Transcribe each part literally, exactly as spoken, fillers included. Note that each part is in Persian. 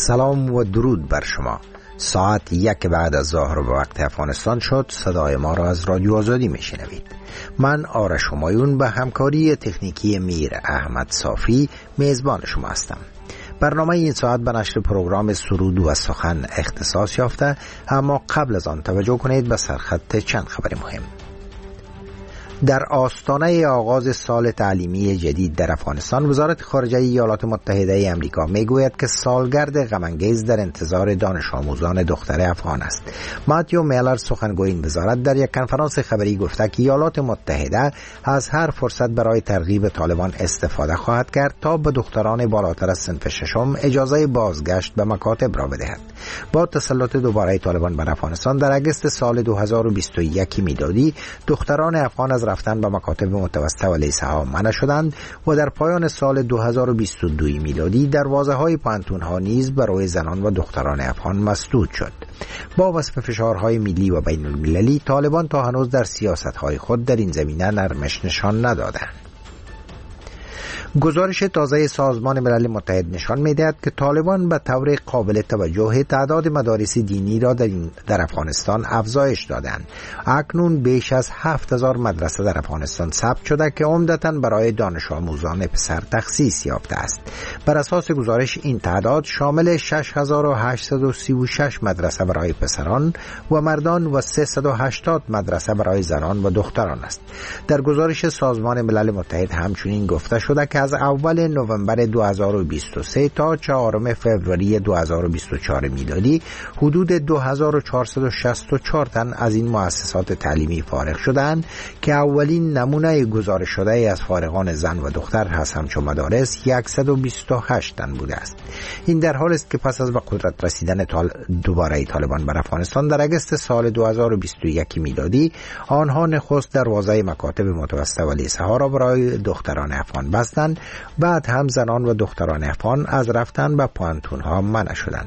سلام و درود بر شما. ساعت یک بعد از ظهر به وقت افغانستان شد. صدای ما را از رادیو آزادی میشنوید. من آرش همایون به همکاری تکنیکی میر احمد صافی میزبان شما هستم. برنامه این ساعت به نشر پروگرام سرود و سخن اختصاص یافته، اما قبل از آن توجه کنید به سرخط چند خبر مهم. در آستانه آغاز سال تعلیمی جدید در افغانستان، وزارت خارجه ایالات متحده آمریکا میگوید که سالگرد غم‌انگیز در انتظار دانش آموزان دختر افغان است. ماتیو میلر، سخنگوی این وزارت، در یک کنفرانس خبری گفته که ایالات متحده از هر فرصت برای ترغیب طالبان استفاده خواهد کرد تا به دختران بالاتر از صنف ششم اجازه بازگشت به مکاتب را بدهد. با تسلط دوباره طالبان بر افغانستان در اگست سال دو هزار و بیست و یک میلادی، دختران افغان از رفتن به مکاتب متوسطه و لیسه ها منع شدند و در پایان سال دو هزار و بیست و دو میلادی دروازه های پانتون ها نیز برای زنان و دختران افغان مسدود شد. با وصف فشارهای ملی و بین المللی، طالبان تا هنوز در سیاست های خود در این زمینه نرمش نشان ندادند. گزارش تازه سازمان ملل متحد نشان می‌دهد که طالبان به طور قابل توجه تعداد مدارس دینی را در, در افغانستان افزایش دادند. اکنون بیش از هفت هزار مدرسه در افغانستان ثبت شده که عمدتاً برای دانش آموزان پسر تخصیص یافته است. بر اساس گزارش، این تعداد شامل شش هزار و هشتصد و سی و شش مدرسه برای پسران و مردان و سیصد و هشتاد مدرسه برای زنان و دختران است. در گزارش سازمان ملل متحد همچنین گفته شده که از اول نوامبر دو هزار و بیست و سه تا چهارم فوریه دو هزار و بیست و چهار میلادی حدود دو هزار و چهارصد و شصت و چهار تن از این مؤسسات تعلیمی فارغ شدند که اولین نمونه گزارش شده از فارغان زن و دختر هست. همچون مدارس صد و بیست و هشت تن بوده است. این در حال است که پس از به قدرت رسیدن طال... دوباره طالبان بر افغانستان در اگست سال دو هزار و بیست و یک میلادی، آنها نخست دروازه مکاتب متوسطه و لیسه ها را برای دختران افغان بستند. بعد هم زنان و دختران افغان از رفتن به پانتون ها منع شدند.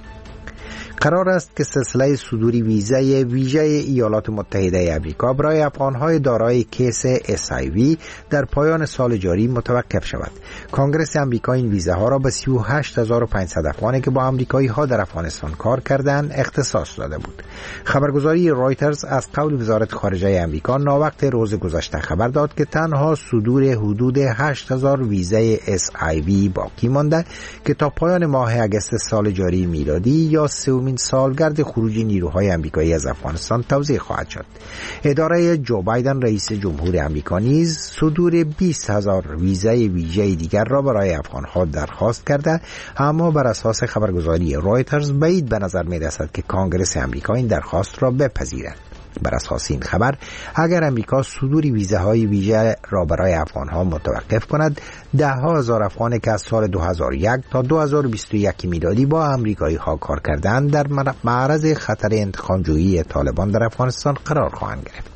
قرار است که سلسله صدور ویزای ویژه ایالات متحده آمریکا برای افغان‌های دارای کیس اس آی وی در پایان سال جاری متوقف شود. کنگره آمریکا این ویزاها را به سی و هشت هزار و پانصد افغانی که با آمریکایی‌ها در افغانستان کار کردند اختصاص داده بود. خبرگزاری رایترز از قول وزارت خارجه آمریکا ناوقت روز گذشته خبر داد که تنها صدور حدود هشت هزار ویزای اس آی وی باقی مانده که تا پایان ماه اگست سال جاری میلادی یا سومین سالگرد خروج نیروهای آمریکایی از افغانستان توزیع خواهد شد. اداره جو بایدن رئیس جمهور آمریکا نیز صدور بیست هزار ویزای ویژه دیگر را برای افغانها درخواست کرده، اما بر اساس خبرگزاری رایترز بعید به نظر می‌رسد که کنگره آمریکا این درخواست را بپذیرد. بر اساس این خبر، اگر امریکا صدور ویزاهای ویژه را برای افغانها متوقف کند، ده ها هزار افغانی که از سال دو هزار و یک تا دو هزار و بیست و یک میلادی با امریکایی ها کار کردند در معرض خطر انتقام‌جویی طالبان در افغانستان قرار خواهند گرفت.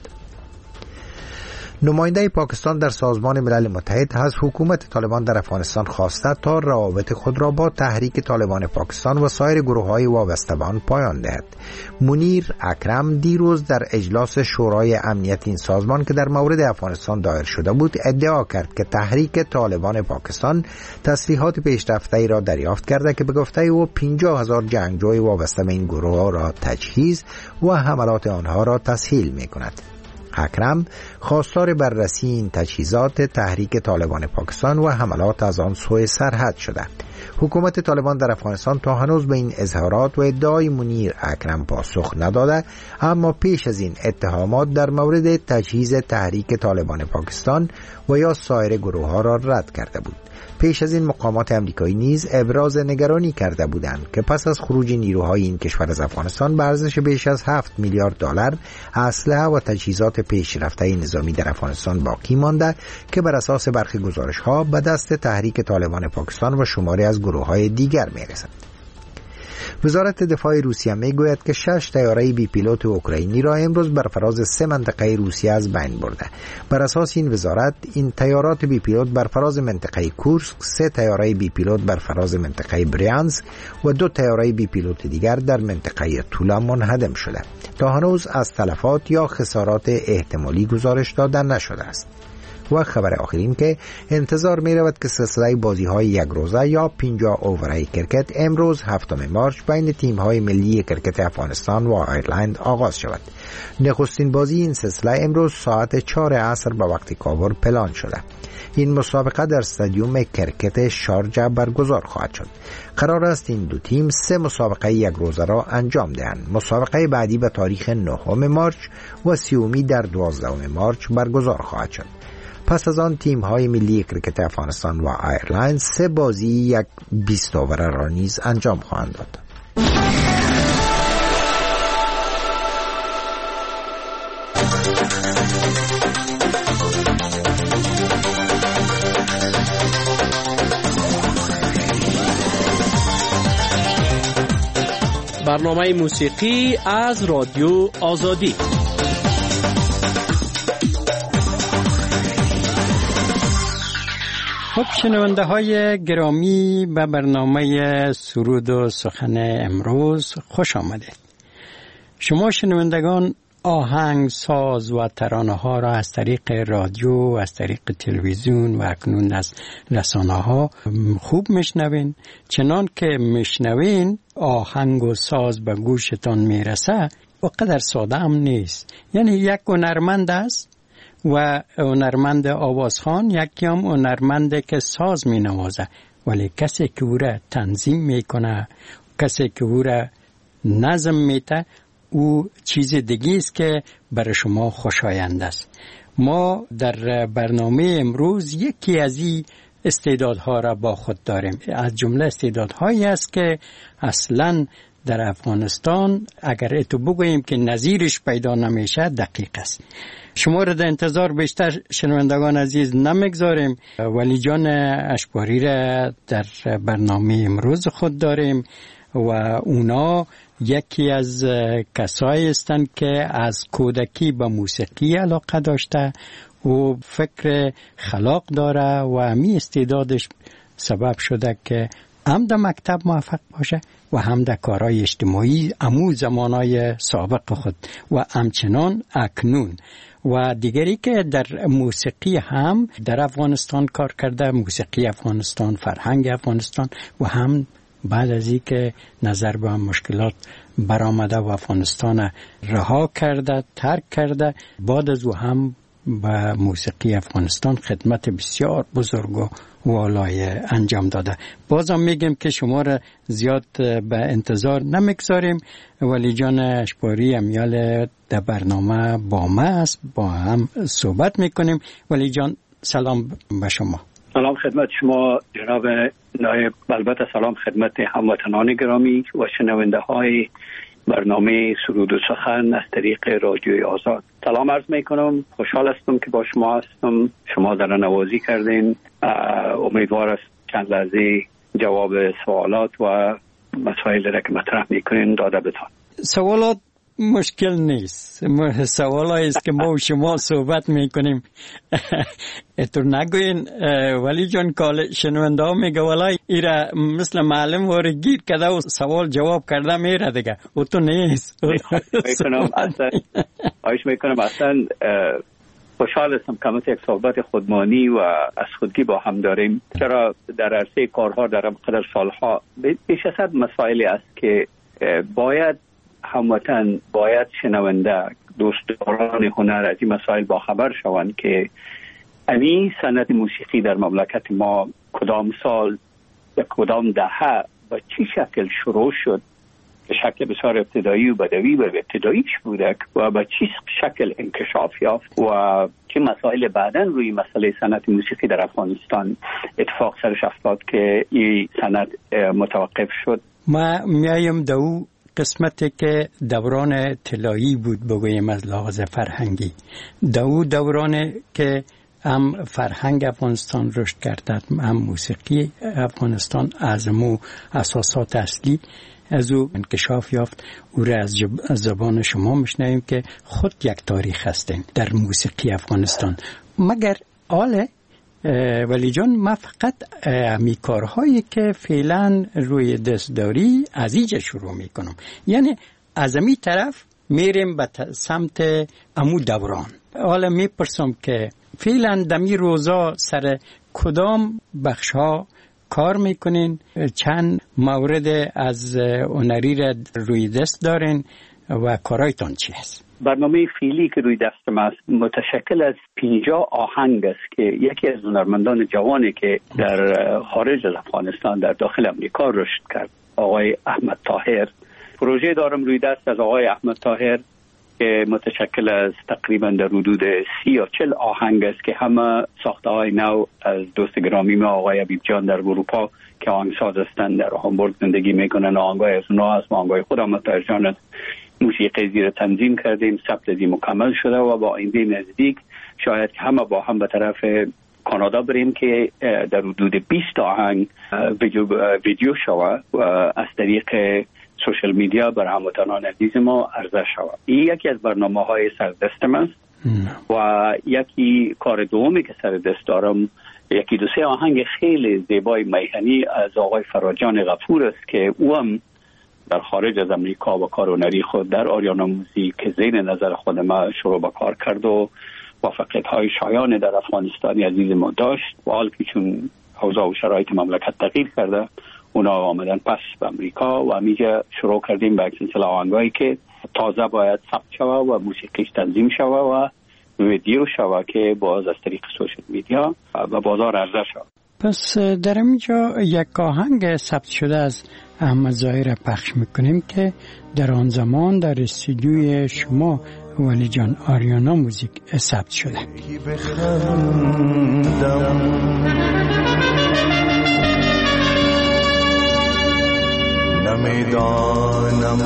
نماینده پاکستان در سازمان ملل متحد از حکومت طالبان در افغانستان خواسته تا روابط خود را با تحریک طالبان پاکستان و سایر گروه‌های وابسته به آن پایان دهد. منیر اکرم دیروز در اجلاس شورای امنیت این سازمان که در مورد افغانستان دایر شده بود ادعا کرد که تحریک طالبان پاکستان تسلیحات پیشرفته‌ای را دریافت کرده که به گفته او پنجاه هزار جنگجوی وابسته به این گروه را تجهیز و حملات آنها را تسهیل می‌کند. اکرم خواستار بررسی این تجهیزات تحریک طالبان پاکستان و حملات از آن سوی سرحد شده. حکومت طالبان در افغانستان تا هنوز به این اظهارات و ادعای منیر اکرم پاسخ نداده، اما پیش از این اتهامات در مورد تجهیز تحریک طالبان پاکستان و یا سایر گروه ها را رد کرده بود. پیش از این مقامات آمریکایی نیز ابراز نگرانی کرده بودند که پس از خروج نیروهای این کشور از افغانستان به ارزش بیش از هفت میلیارد دلار اسلحه و تجهیزات پیشرفته نظامی در افغانستان باقی مانده که بر اساس برخی گزارش‌ها به دست تحریک طالبان پاکستان و شماری از گروه‌های دیگر می‌رسد. وزارت دفاع روسیه میگوید که شش طیاره بی پیلوت اوکراینی را امروز بر فراز سه منطقه روسیه از بین برده. بر اساس این وزارت، این طیارات بی پیلوت بر فراز منطقه کورسک، سه طیاره بی پیلوت بر فراز منطقه بریانسک و دو طیاره بی پیلوت دیگر در منطقه تولا منهدم شده. تا هنوز از تلفات یا خسارات احتمالی گزارش داده نشده است. و خبر آخر این که انتظار می رود که سلسله بازی های یک روزه یا پنجاه اوورهای کرکت امروز هفتم مارچ بین تیم های ملی کرکت افغانستان و آیرلند آغاز شود. نخستین بازی این سلسله امروز ساعت چهار عصر به وقت کابل پلان شده. این مسابقه در استادیوم کرکت شارجه برگزار خواهد شد. قرار است این دو تیم سه مسابقه یک روزه را انجام دهند. مسابقه بعدی به تاریخ نهم مارچ و سیومی در دوازدهم مارچ برگزار خواهد شد. پس از آن تیم های ملی کرکت افغانستان و آیرلند سه بازی یک بیست اوور را نیز انجام خواهند داد. برنامه موسیقی از رادیو آزادی. خب شنونده های گرامی، به برنامه سرود و سخن امروز خوش آمدید. شما شنوندگان آهنگ ساز و ترانه ها را از طریق رادیو، از طریق تلویزیون و اکنون از رسانه ها خوب میشنوین. چنان که میشنوین آهنگ و ساز به گوشتان میرسه و قدر ساده هم نیست. یعنی یک هنرمند است و هنرمند آوازخوان، یکی هم هنرمند که ساز می نوازه، ولی کسی که او را تنظیم میکنه، کسی که او را نظم میده، او چیز دیگه است که برای شما خوشایند است. ما در برنامه امروز یکی از این استعدادها را با خود داریم. از جمله استعدادهایی است که اصلاً در افغانستان اگر اتو بگوییم که نظیرش پیدا نمیشه دقیق است. شما را در انتظار بیشتر شنوندگان عزیز نمیگذاریم. ولی جان اشکواری را در برنامه امروز خود داریم و اونا یکی از کسایی هستند که از کودکی به موسیقی علاقه داشته و فکر خلاق داره و همی استعدادش سبب شده که هم در مکتب موفق باشه و هم در کارهای اجتماعی امو زمانهای سابق خود و همچنان اکنون. و دیگری که در موسیقی هم در افغانستان کار کرده، موسیقی افغانستان، فرهنگ افغانستان، و هم بعد از این که نظر به مشکلات برآمده و افغانستان رها کرده، ترک کرده، بعد از او هم به موسیقی افغانستان خدمت بسیار بزرگ و والای انجام داده. بازم میگم که شما را زیاد به انتظار نمیگذاریم. ولی جان اشکواری امیال در برنامه با ما است، با هم صحبت میکنیم. ولی جان سلام به شما. سلام خدمت شما جناب نایب. البته سلام خدمت هموطنان گرامی و شنونده های برنامه سرود و سخن از طریق رادیوی آزاد. سلام عرض می کنم. خوشحال هستم که با شما هستم. شما در نوازی کردین. امیدوار است چند لحظه جواب سوالات و مسائل را که مطرح میکنین داده بتان. سوالات مشکل نیست. سوالایی است که ما و شما صحبت میکنیم. اتور نگوین ولی جان کال شنونده ها میگه ولی ایره مثل معلم واره گیر کده و سوال جواب کرده میره دیگه. او تو نیست. میکنم اصلا آیش میکنم اصلا خوشحال هستم که مثل یک صحبت خودمانی و از خودگی با هم داریم. چرا در عرصه کارها در قدر سالها بیش از صد مسائلی است که باید هموطن، باید شنونده، دوستداران هنر از این مسائل با خبر شوند که این صنعت موسیقی در مملکت ما کدام سال یا کدام دهه و چی شکل شروع شد، به شکل بسیار ابتدایی و بدوی و ابتداییش بوده و به چی شکل انکشاف یافت و چه مسائل بعداً روی مسئله صنعت موسیقی در افغانستان اتفاق سرش افتاد که این صنعت متوقف شد. ما میایم دو قسمتی که دوران طلایی بود بگوییم از لحاظ فرهنگی. دو دوران که هم فرهنگ افغانستان رشد کرده، هم موسیقی افغانستان از مو اساسات اصلی از او انکشاف یافت. او را از زبان شما میشنویم که خود یک تاریخ هستین در موسیقی افغانستان. مگر آله ولی جان ما فقط همی کارهایی که فعلا روی دست داری از اینجا شروع میکنم. یعنی از امی طرف میریم به سمت امو دوران. حالا میپرسم که فعلا دمی روزا سر کدام بخش ها کار میکنین؟ چند مورد از هنری را روی دست دارین و کارایتان چی هست؟ برنامه فعلی که روی دستم است متشکل از پنجاه آهنگ است که یکی از هنرمندان جوانی که در خارج از افغانستان در داخل امریکا رشد کرد، آقای احمد طاهر. پروژه دارم روی دست از آقای احمد طاهر که متشکل از تقریبا در حدود سی یا چل آهنگ است که همه ساخته های نو از دوست گرامی ما آقای حبیب جان در اروپا که آهنگساز هستند، در هامبورگ زندگی میکنن. آهنگای از اونها است، آهنگای خود احمد طاهر جان است. موسیقی زیر تنظیم کردیم، ثبت زی مکمل شده و با آینده نزدیک شاید که همه با هم به طرف کانادا بریم که در حدود بیست آهنگ ویدیو, ویدیو شود و از طریق سوشل میدیا بر هموطنان عزیز ما عرضه شود. این یکی از برنامه های سردستم است و یکی کار دومی که سر دست دارم یکی دو سه آهنگ خیلی زیبای میهنی از آقای فراجان غفور است که او هم در خارج از امریکا و کار هنری خود در آریانا موزیک که زیر نظر خود ما شروع به کار کرد و موفقیت های شایان در افغانستانی عزیز ما داشت و حال که چون اوضاع و شرایط مملکت تغییر کرده اونا آمدن پس به امریکا و همیجا شروع کردیم به سلسله آهنگایی که تازه باید ثبت شود و موسیقیش تنظیم شود و ویدیو شود که باز از طریق سوشل میدیا و بازار عرضه شود. پس در اینجا یک آهنگ ثبت شده از احمد ظاهر پخش میکنیم که در آن زمان در استودیوی شما ولی جان آریانا موزیک ثبت شده. نمیدانم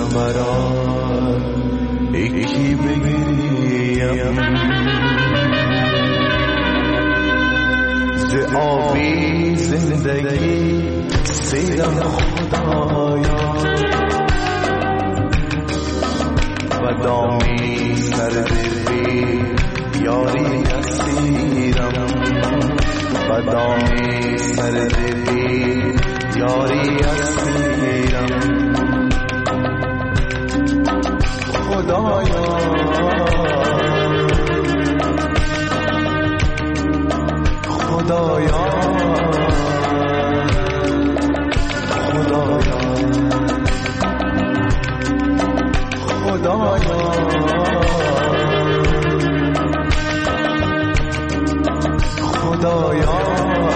برای یکی بگیم ز آبی زندگی سیرم خدایا و دامی سردی یاری اسیرم و دامی سردی یاری اسیرم خدایا خدایا خدایا خدایا خدایا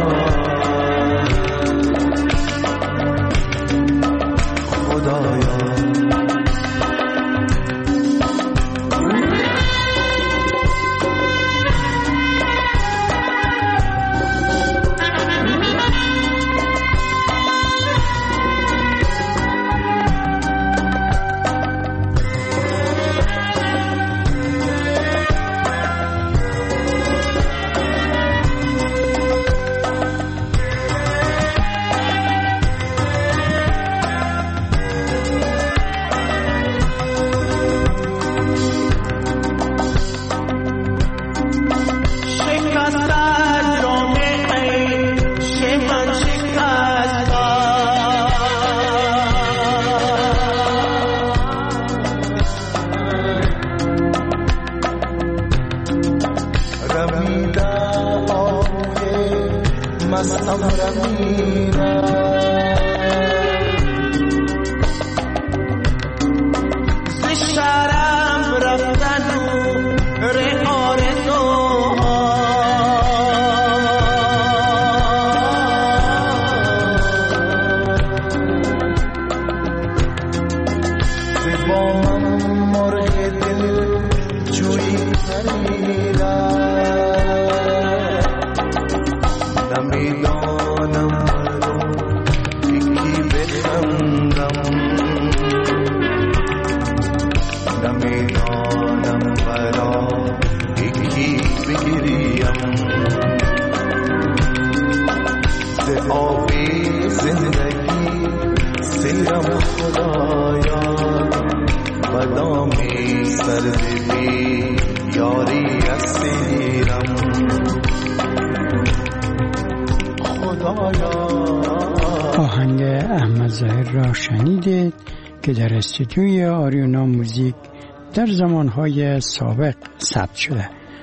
آهنگ احمد ظاهر را شنیدید که در استودیوی آریانا موزیک در زمانهای سابق ثبت شده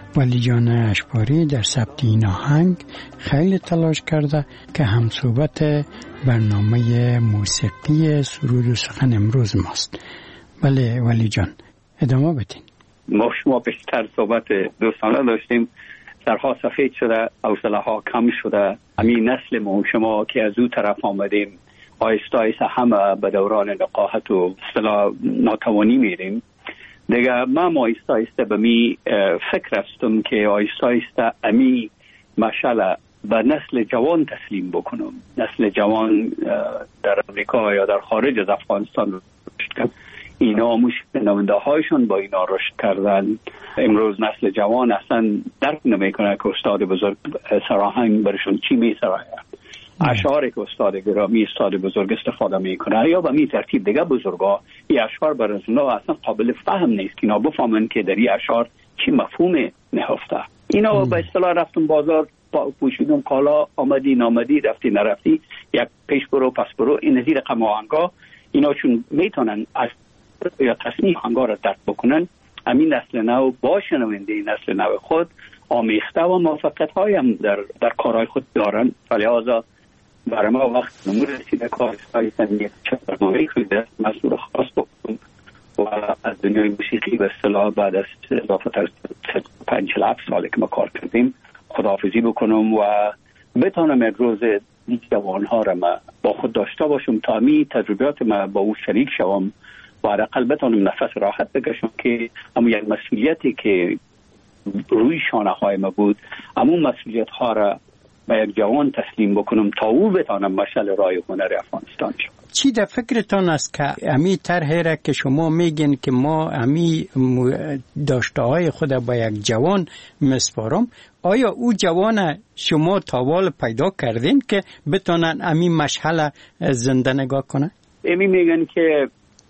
ولی جان اشپاری در ثبت این آهنگ خیلی تلاش کرده که همصحبت برنامه موسیقی سرود و سخن امروز ماست. بله ولی جان ادامه بدین. ما شما بیشتر صحبت دوستانه داشتیم، سرها سفید شده، حوصله ها کم شده. همین نسل ما شما که از او طرف آمدیم آیسته آیسته همه به دوران نقاهت و اصطلاح ناتوانی میریم دیگه. من آیسته آیسته به می فکر هستم که آیسته آیسته امی مشعل به نسل جوان تسلیم بکنم. نسل جوان در امریکا یا در خارج از افغانستان رشد کرد، اینا مشنونده هایشون با اینا رشد کردن. امروز نسل جوان اصلا درک نمیکنه که استاد بزرگ سراهنگ برشون چی میسراید، اشعاری که استاد گرامی استاد بزرگ استفاده میکنه یا به می ترتیب دیگه بزرگا این اشعار برای اونا اصلا قابل فهم نیست که اینا بفهمن که در این اشعار چی مفهوم نهفته. اینا به اصطلاح رفتن بازار، پوشیدن کالا، آمدی نامدی، رفتی نرفتی، یک پیش برو پس برو، این نظیر رقم آهنگا اینا چون میتونن از یا تصنیف آهنگا را درک بکنن، همین نسل نو با شنونده نسل نو خود آمیخته و موفقیت هایم در در کارهای خود دارن. ولی آزا برای ما وقت نمور رسیده کارهای سنیت چه برنامه خیده مسئول خاص بکنم و از دنیای موسیقی به اصطلاح بعد از اضافه تر پنج هفت ساله که ما کار کردیم خداحافظی بکنم و بتانم یک روز این جوانها را ما با خود داشته باشم تا می تجربیات ما با او شریک شوم و حداقل بتانم نفس راحت بکشم که اما یک مسئولیتی که روی شانه های ما بود اما مسئولیت ها را به یک جوان تسلیم بکنم تا او بتانم مشعل راه هنر افغانستان شد. چی در فکرتان است که امی طرحی را که شما میگین که ما امی داشته های خود با یک جوان مسپارم، آیا او جوان شما تاوال پیدا کردین که بتانن امی مشعل زنده نگاه کنه؟ امی میگن که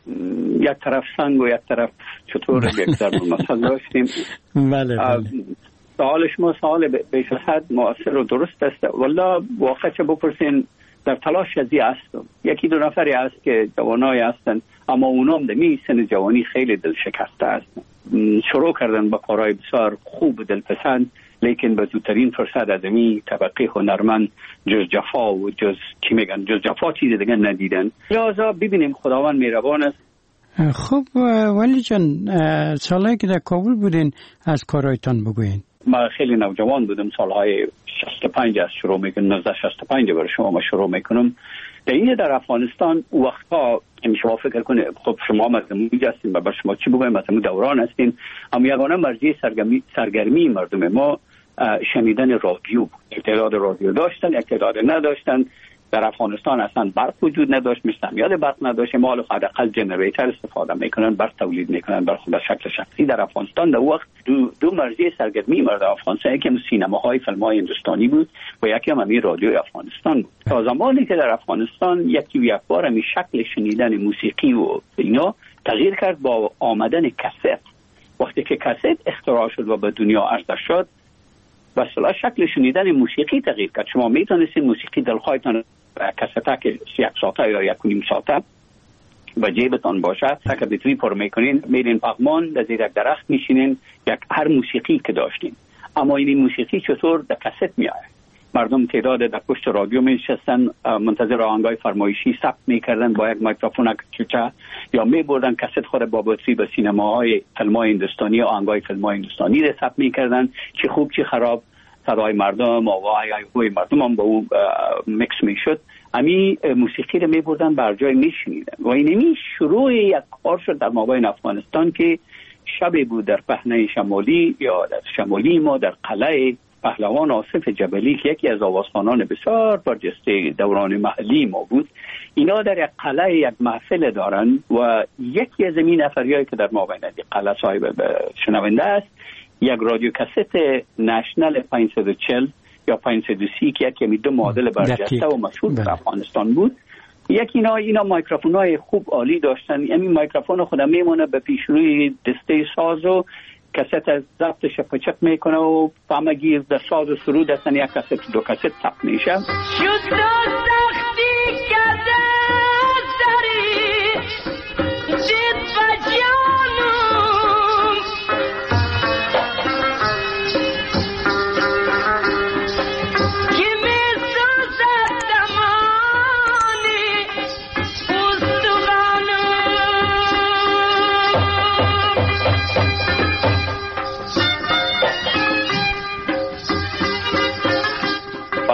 یک طرف سنگ و یک طرف چطور یک ضرب مثل داشتیم. بله بله. سوال شما سوال بیش از حد مؤثر و درست است. والله واقعا چه بپرسین در تلاش ازی هستم. یکی دو نفری هست که جوانای هستن اما اونام در می سن جوانی خیلی دل شکسته هستن. شروع کردن با کارهای بسیار خوب و دلپسند، لیکن به زودترین فرصت از می طبقه هنرمند جز جفا و جز چی میگن جز جفا چیز دیگه ندیدن. لذا ببینیم خداوند مهربان است. خب ولی جان سالهایی که در کابل بودین از کارهایتان بگوین. ما خیلی نوجوان بودم، سالهای شصت و پنج از شروع میکنم، نوزده شصت و پنج برای شما ما شروع میکنم. در این در افغانستان وقتا شما فکر کنید خب شما مردم هستین و بر شما چی بگویم مثلا دوران هستین، اما یگانه مرجع سرگرمی سرگرمی مردم ما شنیدن رادیو بود. یک تعداد رادیو داشتن، یک تعداد نداشتن. در افغانستان اصلا برق وجود نداشت، مستعمل برق نداشت، ما حداقل جنریتر استفاده میکنن، برق تولید میکنن بر خود شکل شخصی. در افغانستان در وقت دو دو مرجع سرگرمی مردم افغانستان، یکی هم سینماهای فیلم‌های هندوستانی بود و یکی هم همین رادیوی افغانستان بود. تا زمانی که در افغانستان یکی و یک بار همین شکل شنیدن موسیقی و اینا تغییر کرد با آمدن کست. وقتی که کست اختراع شد و به دنیا عرضه شد، و اصلا شکل شنیدن موسیقی تغییر کرد. شما میتونستید موسیقی دلخواهتان کسته که یک ساعته یا یک نیم ساعته و جیبتان باشه که بتری پر میکنین، میرین پغمان در زیر درخت میشینین، یک هر موسیقی که داشتین. اما این موسیقی چطور در کست میاد؟ مردم تعداد در پشت رادیو میشستن، منتظر آهنگای فرمایشی ثبت میکردن با یک میکروفون کوچه، یا میبردن کست خود با بطری به سینماهای فیلم‌های هندوستانی و آهنگای فیلم‌های هندوستانی را ثبت میکردن، چه خوب چه خراب صدای مردم و وای مردم هم با او میکس میشد. امی موسیقی رو میبردن بر جای میشنیدن و اینمی شروع یک کار شد در مابین افغانستان که شبی بود در پهنه شمالی یا در شمالی ما در قلعه پهلوان آصف جبلی که یکی از آوازخوانان بسیار برجسته دوران محلی ما بود. اینا در یک قلعه یک محفل دارن و یکی از این نفریایی که در مابین قلعه صاحب شنونده است یک رادیو کست نشنل پانصد و چهل یا پانصد و سی که یکی دو مدل برجسته و مشهور در افغانستان بود. یکی اینا اینا میکروفونای خوب عالی داشتن. همین میکروفون خودم میمونه به پیش روی دسته ساز و کست از ضبطش پچک میکنه و فهمگیر در ساز و سرود هستن، یک کست دو کست ثبت میشه.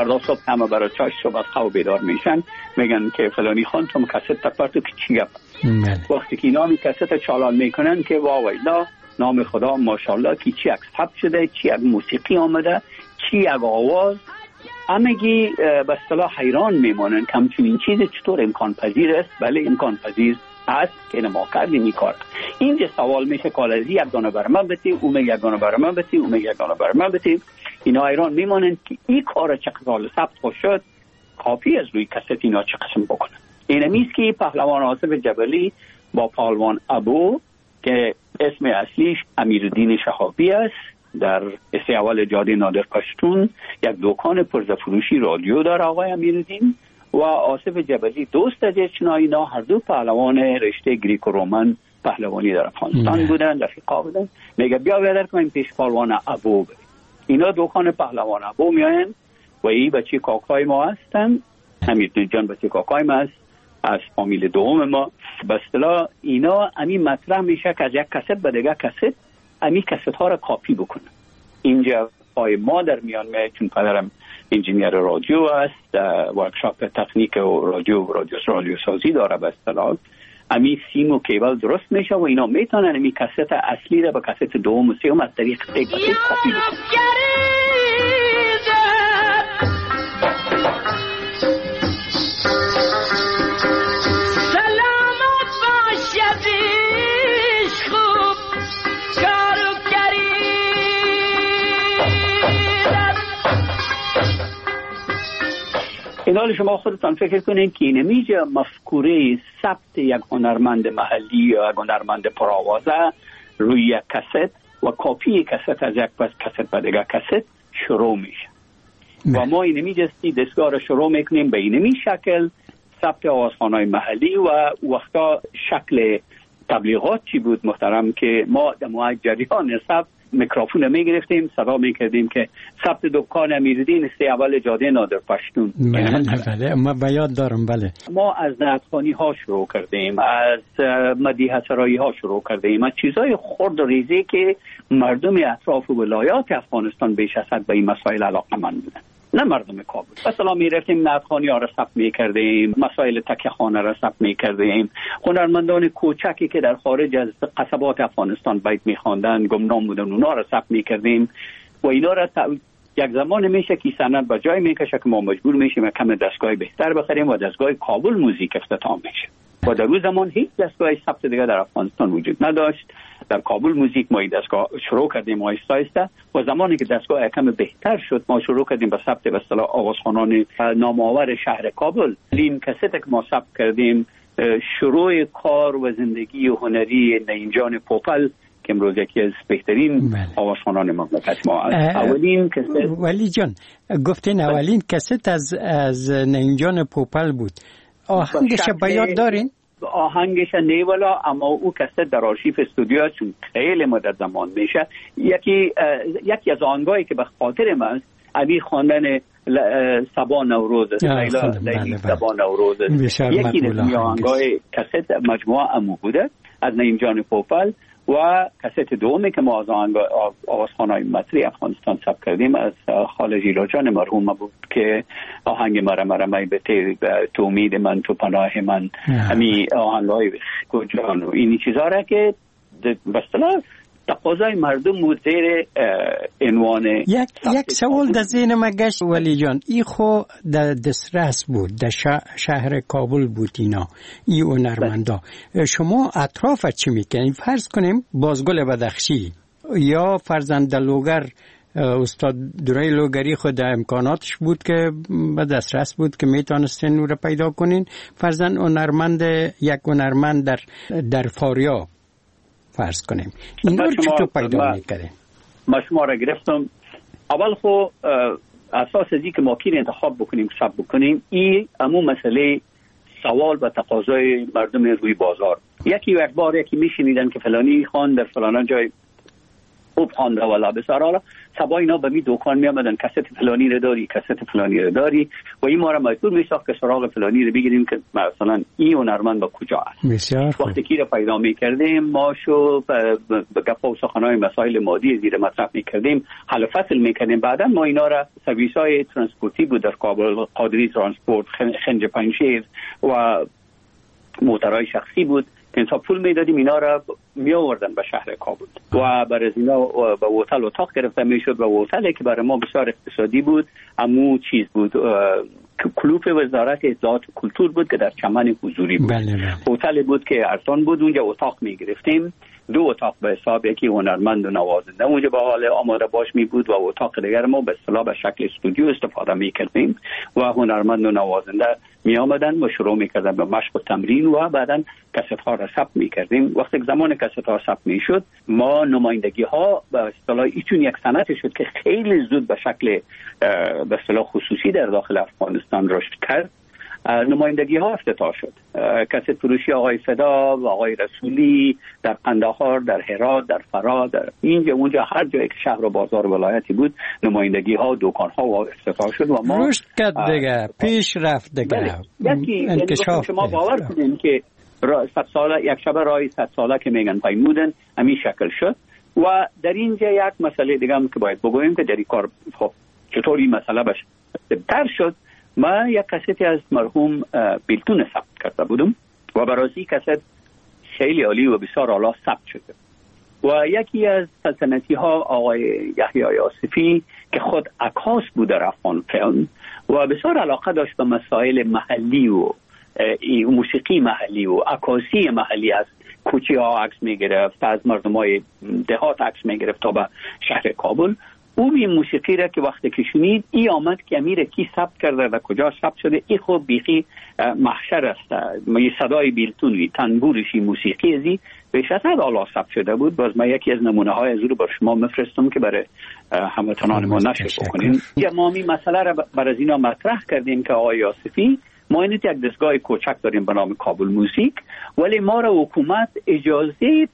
فردا صبح همه برای چاش صبح از خواب بیدار میشن، میگن که فلانی خان تو کست تکبر تو که چی گپ. وقتی که اینا می کست چالان میکنن که واو ایلا نام خدا ماشاءالله که چی یک ثبت شده، چی یک موسیقی آمده، چی یک آواز، همگی به اصطلاح حیران میمونن که همچنین چیز چطور امکان پذیر است. بله امکان پذیر است که ما کردیم این کار. اینجا سوال میشه که از یک دانه بر من بتی، اون یک دانه بر من بتی، اون یک دانه بر من بتی. اینا حیران میمونن که این کار چه قسم ثبت خوش شد، کاپی از روی کست اینا چه قسم بکنن. اینمیست که پهلوان آصف جبلی با پهلوان ابو که اسم اصلیش امیرالدین شهابی است، در استیوال جاده نادر پشتون یک دکان پرزفروشی رادیو داره آقای امیرالدین و آصف جبلی دوست از چنا. اینا هر دو پهلوان رشته گریک و رومن پهلوانی در افغانستان بودن، رفیقا بودن. میگه بیا بیادر که این پیش پهلوان ابو بریم. اینا دکان پهلوان ابو میاین و این بچه کاکای ما هستن، امیرالدین جان بچه کاکای ما هست از فامیل دوم ما. به اصطلاح اینا امی مطرح میشه که از یک کست به دیگه کست امی کست ها را کاپی بکنه. اینجا پای ما در میان میاد، چون پدرم انجینیر رادیو است، ورکشاپ تکنیک و رادیو و رادیو رادیو سازی داره. به اصطلاح امی سیم و کیبل درست میشه و اینا میتونن امی کست اصلی را به کست دوم و سوم از طریق تک به تک کاپی بکنن. اینال شما خودتان فکر کنین که اینمیجا مفکوره ثبت یک هنرمند محلی یا یک هنرمند پرآوازه روی یک کست و کاپی کست از یک پس کست به دیگه کست شروع میشه و ما اینمیجا دستگاه را شروع میکنیم به اینمی شکل ثبت آوازخوان‌های محلی. و وقتا شکل تبلیغات چی بود محترم که ما در موقع جریان ثبت میکروفون میگرفتیم، صدا میکردیم که ثبت دکان امیرالدین است اول جاده نادر پشتون. بله ما به یاد دارم. بله ما از نعتخوانی ها شروع کردیم، از مدیحه سرایی ها شروع کردیم، از چیزای خرد و ریزی که مردم اطراف ولایات افغانستان بیش از حد به این مسائل علاقه‌مند بودن، نه مردم کابل. مثلا میرفتیم نعتخوانی ها را ثبت میکردیم، مسائل تکیه خانه را ثبت میکردیم، هنرمندان کوچکی که در خارج از قصبات افغانستان بیت میخواندن گمنام بودن اونا را ثبت میکردیم و اینا را تا... یک زمان میشه که سند به جای میکشه که ما مجبور میشیم کم دستگاه بهتر بخریم و دستگاه کابل موزیک افتتاح میشه و در اون زمان هیچ دستگاه ثبت دیگه در افغانستان وجود نداشت. در کابل موزیک ما این دستگاه شروع کردیم آهسته آهسته و زمانی که دستگاه کم بهتر شد ما شروع کردیم به ثبت به اصطلاح آوازخوانان نامآور شهر کابل. این کست که ما ثبت کردیم شروع کار و زندگی و هنری نینجان پوپل که امروز یکی از بهترین آوازخوانان مملکت ما است. اولین کست ولی جان گفتین اولین کست از از نینجان پوپل بود. آهنگش به یاد دارین؟ آهنگش نیولا، اما او کست در آرشیف استودیو چون خیلی مدت زمان میشه. یکی یکی از آهنگایی که به خاطر من ابی خواندن سبا نوروز است، لیلی سبا نوروز است. یکی از آهنگای کست مجموعه امو بوده از نعیم جان پوپل و کست دومی که ما از آوازخوان‌های مصری افغانستان ثبت کردیم از خاله جیلا جان مرحوم بود که آهنگ مرا مرا می به تو امید من تو پناه من، همین آهنگ‌های گوجان و این چیزا را که به اصطلاح تقاضای مردم بود زیر عنوان یک یک سوال در ذهن ما گشت ولی جان، ای خو در دسترس بود، در شهر کابل بود اینا ای هنرمندا. شما اطراف چی میکنید؟ فرض کنیم بازگل بدخشی یا فرزند لوگر استاد درای لوگری خود امکاناتش بود که به دسترس بود که میتونستین او را پیدا کنین. فرزند هنرمند یک هنرمند در در فاریاب فرض کنیم این رو چطور پیدا میکنه؟ ما شما را گرفتم. اول خو اساس ازی که ما کیر انتخاب بکنیم سب بکنیم این امو مسئله سوال و تقاضای مردم روی بازار. یکی یک بار یکی میشنیدن که فلانی خان در فلان جای خوب خوانده و بسیار حالا سبا اینا به می دکان می آمدن کست فلانی رو داری کست فلانی رو داری و این ما را مجبور می ساخت که سراغ فلانی رو بگیریم که مثلا این هنرمند با کجا است. بسیار خوب. وقتی که رو پیدا می کردیم ما شو به گپ و سخنهای مسائل مادی زیر مطرح می کردیم حل فصل می کردیم. بعدا ما اینا را سرویس های ترانسپورتی بود در کابل، قادری ترانسپورت، خنج پنجشیر و موترهای شخصی بود که انسا پول میدادیم اینا را می آوردن به شهر کابل و برای اینا به هتل اتاق گرفته میشد و هتلی که برای ما بسیار اقتصادی بود امو چیز بود کلوپ وزارت اطلاعات و کلتور بود که در چمن حضوری بود. هتلی بود که ارزان بود، اونجا اتاق می گرفتیم، دو اتاق به حساب، یکی هنرمند و نوازنده اونجا به حال آماده باش می بود و اتاق دیگر ما به اصطلاح به شکل استودیو استفاده می کردیم و هنرمند و نوازنده می آمدن و شروع می کردن به مشق و تمرین و بعدا کست ها را ثبت می کردیم. وقتی زمان کست ها ثبت می شد ما نمایندگی ها به اصطلاح ایتون یک سنت شد که خیلی زود به شکل به اصطلاح خصوصی در داخل افغانستان رشد کرد. نمایندگی ها افتتاح شد. کست فروشی آقای فدا و آقای رسولی در قندهار، در هرات، در فرا، در اینجا اونجا هر جایی که شهر و بازار ولایتی بود نمایندگی ها، دکان ها و افتتاح شد و ما رشد کرد دیگه، پیش رفت دیگه، یکی انکشاف. شما باور کنید که صد ساله یک شب رای صد ساله که میگن پیمودن همین شکل شد. و در اینجا یک مسئله دیگه هم که باید بگوییم که در این کار خب چطور این مسئله بشه بهتر شد. ما یک کستی از مرحوم بیلتون ثبت کرده بودم و برای کست خیلی عالی و بسیار اعلی ثبت شده و یکی از سلطنتی ها آقای یحیی آصفی که خود عکاس بود در افغان فیلم و بسیار علاقه داشت به مسائل محلی و موسیقی محلی و عکاسی محلی است. کوچی ها عکس می گرفت، از مردم های دهات عکس می گرفت تا به شهر کابل. او این موسیقی را که وقتی که شنید ای آمد که امیر کی ثبت کرده و کجا ثبت شده، ای خوب بیخی محشر است. می صدای بیلتونی تنبورشی موسیقی ازی بیش از حد اعلی ثبت شده بود. باز ما یکی از نمونه های از رو بر شما مفرستم که برای هموطنان ما نشر بکنیم. یا ما می مسئله را برای اینا مطرح کردیم که آقای آصفی ما اینت یک دستگاه کوچک داریم به نام کابل موزیک، ولی ما را حکومت اجازه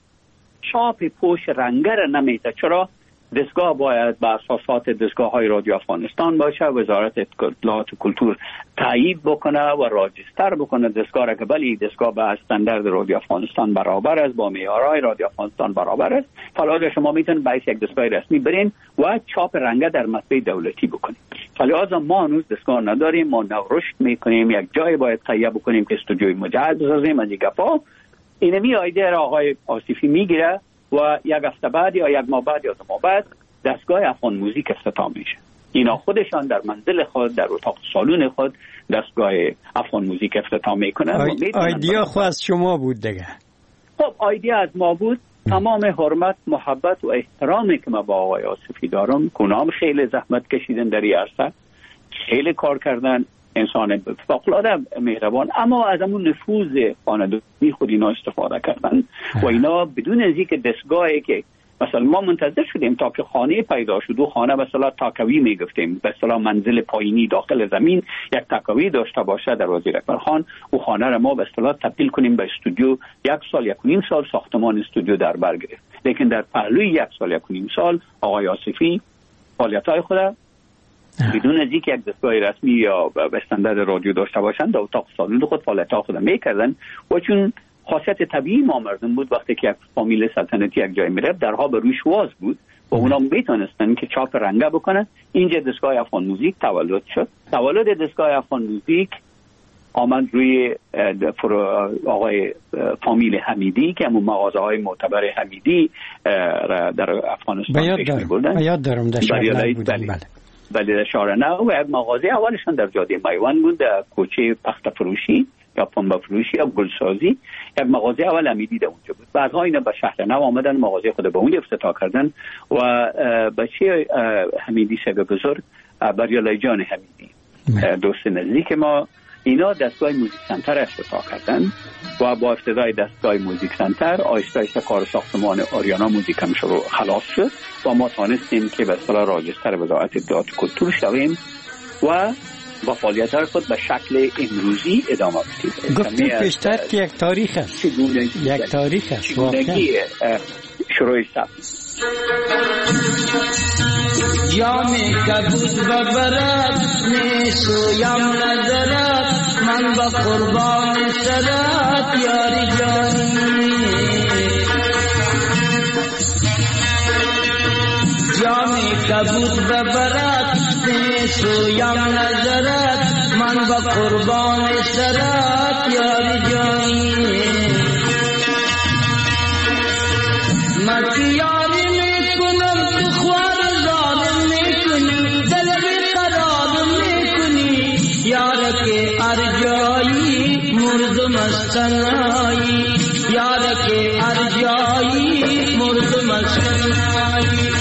چاپ پوش رنگر نمیده. چرا؟ دستگاه باید به اساسات دستگاه های رادیو افغانستان باشه، وزارت اطلاعات و کلتور تایید بکنه و راجستر بکنه دستگاه را که بلی دستگاه به استاندارد رادیو افغانستان برابر است، با معیارهای رادیو افغانستان برابر است. فلازا شما میتونید باید یک دستگاه رسمی برین و چاپ رنگه در مطبع دولتی بکنید. فلازا ما هنوز دستگاه نداریم، ما نو رشد میکنیم، یک جای باید تهیه بکنیم که استودیوی مجهز بسازیم. از این گپا اینمی ایده را آقای آصفی میگیره و یک هفته بعد یا یک ماه بعد یا دو ماه بعد دستگاه افغان موزیک افتتاح میشه. اینا خودشان در منزل خود، در اتاق سالون خود دستگاه افغان موزیک افتتاح میکنن. آی... آیدیا خود از شما بود دیگه؟ خب آیدیا از ما بود. تمام حرمت، محبت و احترامی که ما با آقای آصفی دارم، کنام خیلی زحمت کشیدن در این عرصه، خیلی کار کردن، انسان فوق‌العاده مهربان، اما از همون نفوذ خانوادگی خود اینا استفاده کردن و اینا بدون از اینکه دستگاهی که مثلا ما منتظر شدیم تا که خانه پیدا شد و خانه مثلا تاکوی میگفتیم، به اصطلاح منزل پایینی داخل زمین یک تاکوی داشته باشه در وزیر اکبرخان و خانه را ما به اصطلاح تبدیل کنیم به استودیو. یک سال یک و نیم سال ساختمان استودیو در بر گرفت، لیکن در پهلوی یک سال یک و نیم سال آقای آصفی فعالیت‌های خود بدون از اینکه یک دستگاه رسمی یا به استاندارد رادیو داشته باشند در اتاق سالون خود فعالیت‌ها خود میکردن و چون خاصیت طبیعی ما مردم بود وقتی که یک فامیل سلطنتی یک جای میرفت درها به روش واز بود و اونا میتونستن که چاپ رنگه بکنن. اینجا دستگاه افغان موزیک تولد شد. تولد دستگاه افغان موزیک آمد روی آقای فامیل حمیدی که همون مغازه های معتبر حمیدی در افغانستان پیش میبردن. بیاد دارم در شهرنو بودن. بله بله در شهرنو و یک مغازه اولشان در جاده میوان بود، در کوچه پخت فروشی یا پنبه فروشی یا گلسازی. یک مغازه اول حمیدی در اونجا بود. بعدها اینا به شهرنو آمدن، مغازه خود به اونجا افتتاح کردن و بچه حمیدی سگ بزرگ بریالای جان حمیدی دوست نزدیک ما، اینا دستگاه موزیک سنتر افتتاح کردن و با افتتاح دستگاه موزیک سنتر آهسته آهسته کار ساختمان آریانا موزیک هم شروع خلاص شد و ما تانستیم که به اصطلاح راجستر وزارت اطلاعات و کلتور شویم و با فعالیت‌های خود به شکل امروزی ادامه بدیم. گفتید پیشتر که یک تاریخ است، یک تاریخ است واقعا. شروع ثبت جام کبود و برد نیسویم نظرت من با قربان سرت یاری جانی جام کبود و برد نیسویم نظرت من با قربان سرت یاری جانی مکی یاری میکنم تو خوار ظالم میکنی دل بیقرار میکنی یارک ارجایی مردم استنایی یارک ارجایی مردم استنایی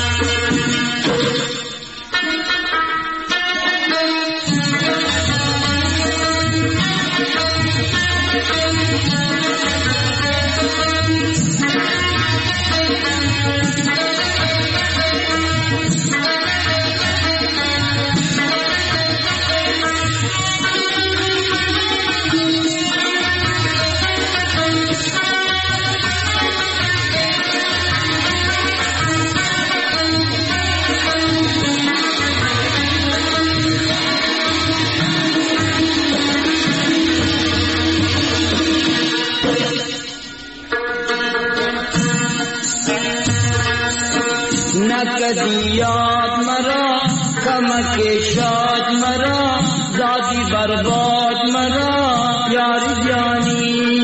نکدی یاد مرا کمک شاد مرا دادی برباد مرا یاری جانی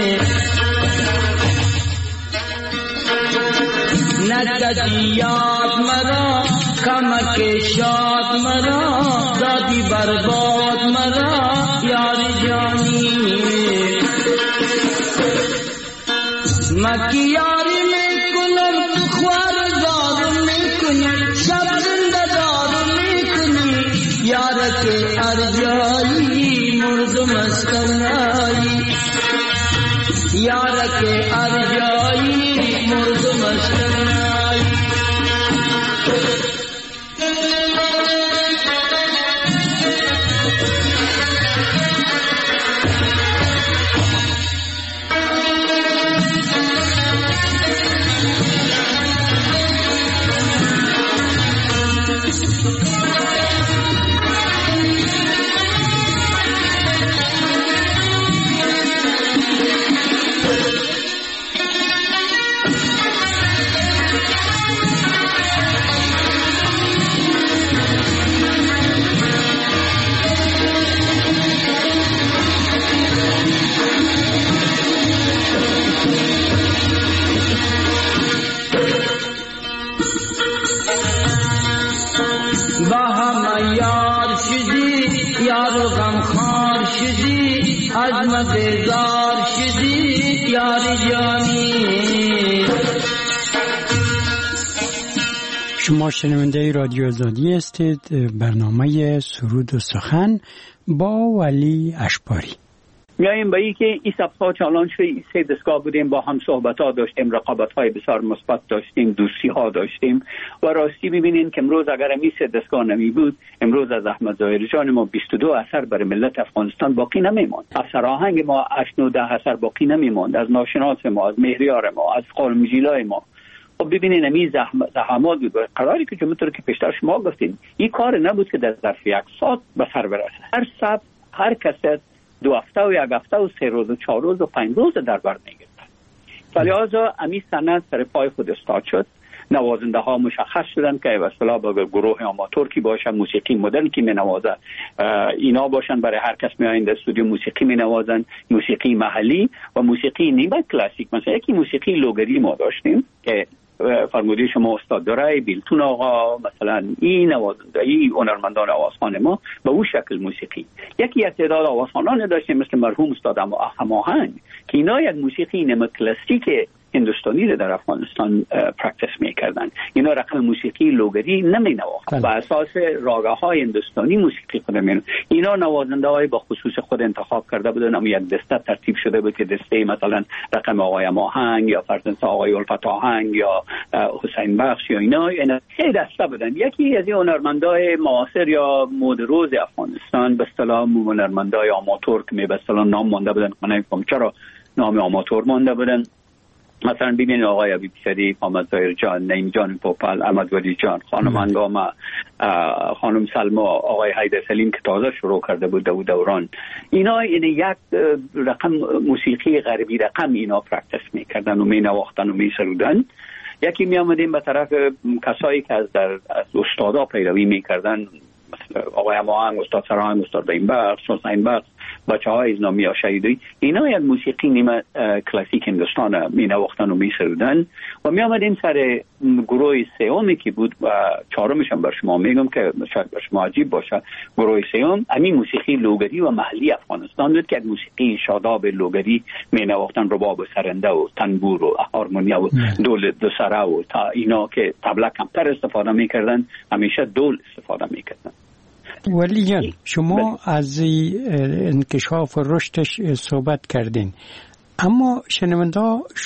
نکدی یاد مرا کمک شاد مرا دادی برباد مرا یاری جانی مکی یاری میکنم تو خوار شب زندگار میکنی یارک ارجایی مردم استنایی یارک ارجایی مردم استنایی بیزار شدی یاری جانی شما شنونده رادیو آزادی هستید. برنامه سرود و سخن با ولی اشپاری. میاییم به این که این سبها چالان شده سه دستگاه بودیم، با هم صحبت ها داشتیم، رقابت های بسیار مثبت داشتیم، دوستی ها داشتیم و راستی ببینین که امروز اگر این سه دستگاه نمی بود امروز از احمد ظاهری جان ما بیست و دو اثر برای ملت افغانستان باقی نمیماند، از سراهنگ ما هشت و ده اثر باقی نمیماند، از ناشناس ما، از مهریار ما، از قالم جیلای ما. خب ببینین امی زحمات بود. قراری که جمعیت که پیشتر شما گفتین این کار نبود که در ظرف یک ساعت به سر برسه. هر سب هر کست دو هفته و یک هفته و سه روز و چهار روز و پنج روز در بر میگرد. فلذا امی سند سر پای خود استاد شد. نوازنده ها مشخص شدن که اصطلاح با گروه آماتور کی باشه، موسیقی مدرن کی می نوازه، اینا باشن. برای هر کس می آیند استودیو موسیقی می نوازن، موسیقی محلی و موسیقی نیمه کلاسیک. مثلا یکی موسیقی لوگری ما داشتیم که فرموده شما استاد داره بیلتون آقا، مثلا این نوازنده ای هنرمندان آوازخوان ما به اون شکل موسیقی. یکی از تعداد آوازخوانان داشتیم مثل مرحوم استاد هماهنگ که اینا یک موسیقی نیمه کلاسیک هندوستانی رو در افغانستان پرکتیس میکردن. اینا رقم موسیقی لوگری نمی نواختن، بر اساس راگه های هندوستانی موسیقی خود می. اینا نوازنده های با خصوص خود انتخاب کرده بودن، اما یک دسته ترتیب شده بود که دسته مثلا رقم آقای ماهنگ یا فرزند آقای الفت آهنگ یا حسین بخش یا اینا، اینا سه دسته بودن. یکی از این هنرمندای معاصر یا مد روز افغانستان به اصطلاح هنرمندای آماتور که به اصطلاح نام مانده بودن، من نمی‌فهمم چرا نام آماتور مانده بودن. مثلا ببینید آقای عبی شریف، محمد ظاهر جان، نعیم جان پوپل، احمد ولی جان، خانم انگاما، خانم سلما، آقای حیدر سلیم که تازه شروع کرده بود دو دوران، اینا یعنی یک رقم موسیقی غربی رقم اینا پرکتس میکردن و مینواختن و میسرودن. یکی می آمدیم به طرف کسایی که از در از استادا پیروی میکردن، مثل آقای هماهنگ، استاد سرهنگ، استاد بینبخش، حسین بخش، بچه های ازنامی یا شهیدی، اینا یک موسیقی نیمه کلاسیک هندوستان می نواختن و می سرودن. و می آمدیم سر گروه سیومی که بود و چهارمش هم بر شما میگم که شاید بر شما عجیب باشه، گروه سیوم همین موسیقی لوگری و محلی افغانستان بود که موسیقی شاداب لوگری می نواختن، رباب و سرنده و تنبور و هارمونیا و دول دو سره و تا اینا که طبله کمتر استفاده میکردن، همیشه دول استفاده میکردن. ولی جان شما از انکشاف و رشدش صحبت کردین، اما شنونده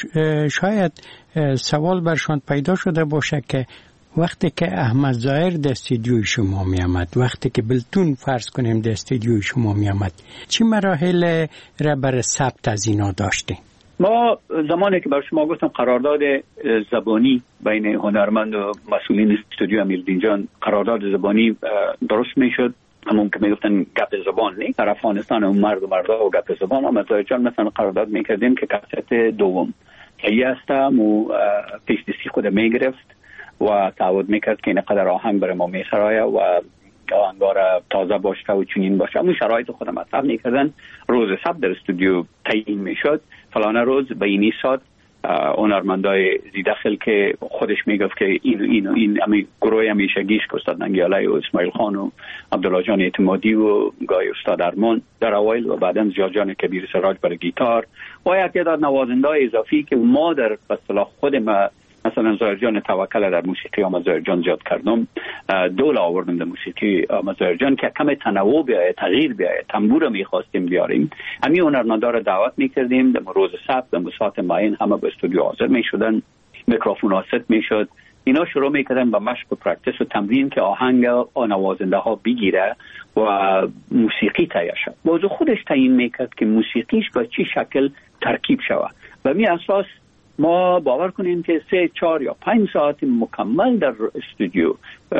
شاید سوال برشان پیدا شده باشه که وقتی که احمد ظاهر در استودیوی شما می آمد، وقتی که بلتون فرض کنیم در استودیوی شما می آمد، چی مراحل را برای ثبت از اینا داشتیم؟ ما زمانی که بر شما گفتم قرارداد زبانی بین هنرمند و مسئولین استودیو امیرالدین جان، قرارداد زبانی درست میشد، همون که میگفتن گپ زبان نه، در افغانستان اون مرد و مردا و گپ زبان. احمد ظاهر جان مثلا قرارداد میکردیم که کاست دوم که یاستم و پیش دستی خود میگرفت و تعهد میکرد که اینقدر آهنگ برای ما میسرایه و آهنگار تازه باشه و چنین باشه. همون شرایط خودم مطرح میکردن، روز سبت در استودیو تعیین میشد، فلانه روز به اینی ساعت هنرمندای زیداخل که خودش میگفت که این این این همین گروه همیشگیش که استاد ننگیالی و اسماعیل خان و عبدالله جان اعتمادی و گای استاد ارمان در اوایل و بعداً زیاد جان کبیر سراج برای گیتار و یک تعداد نوازنده اضافی که ما در اصطلاح خود ما مثلا ظاهر جان توکل در موسیقی احمد ظاهر جان زیاد کردم، دول آوردم در موسیقی احمد ظاهر جان که کم تنوع بیاید، تغییر بیاید، تنبور میخواستیم بیاریم. همین هنرمندا را دعوت میکردیم در روز سبت در ساعت معین همه به استودیو حاضر میشدن، میکروفون ست میشد، اینا شروع میکردن با مشق و پرکتیس و تمرین که آهنگ و نوازنده ها بگیره و موسیقی تهیه شد. موضوع خودش تعیین میکرد که موسیقیش به چه شکل ترکیب شود و می اساس ما باور کنیم که سه چهار یا پنج ساعت مکمل در استودیو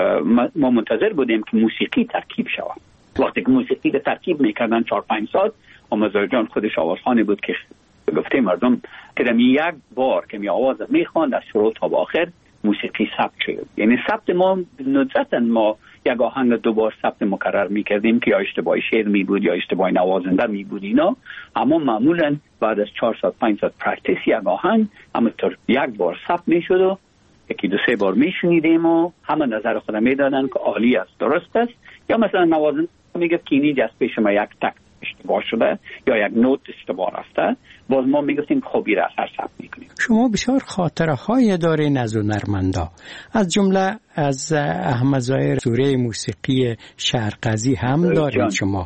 ما منتظر بودیم که موسیقی ترکیب شود. وقتی که موسیقی ترکیب میکردن چهار پنج ساعت، احمد ظاهر جان خودش آوازخوانی بود که گفته مردم که در یک بار که می آواز میخواند از شروع تا آخر موسیقی ثبت شد. یعنی ثبت ما ندرتاً ما یک آهنگ دو بار ثبت مکرر میکردیم که یا اشتباه شعر می بود یا اشتباه نوازنده می بود اینا، اما معمولاً بعد از چهار ساعت پنج ساعت پرکتیس یک آهنگ همونطور یک بار ثبت میشد و یکی دو سه بار میشنیدیم و همه نظر خودم میدادن که عالی است، درست است، یا مثلا نوازنده میگه که اینی جست پیش ما یک تک اشتباه شده یا یک نوت اشتباه رفته، باز ما میگفتیم خوبی را اثر ثبت میکنیم. شما بسیار خاطره های دارین از هنرمندا، از جمله از احمد ظاهر سوره موسیقی شهرقضی هم دارین شما،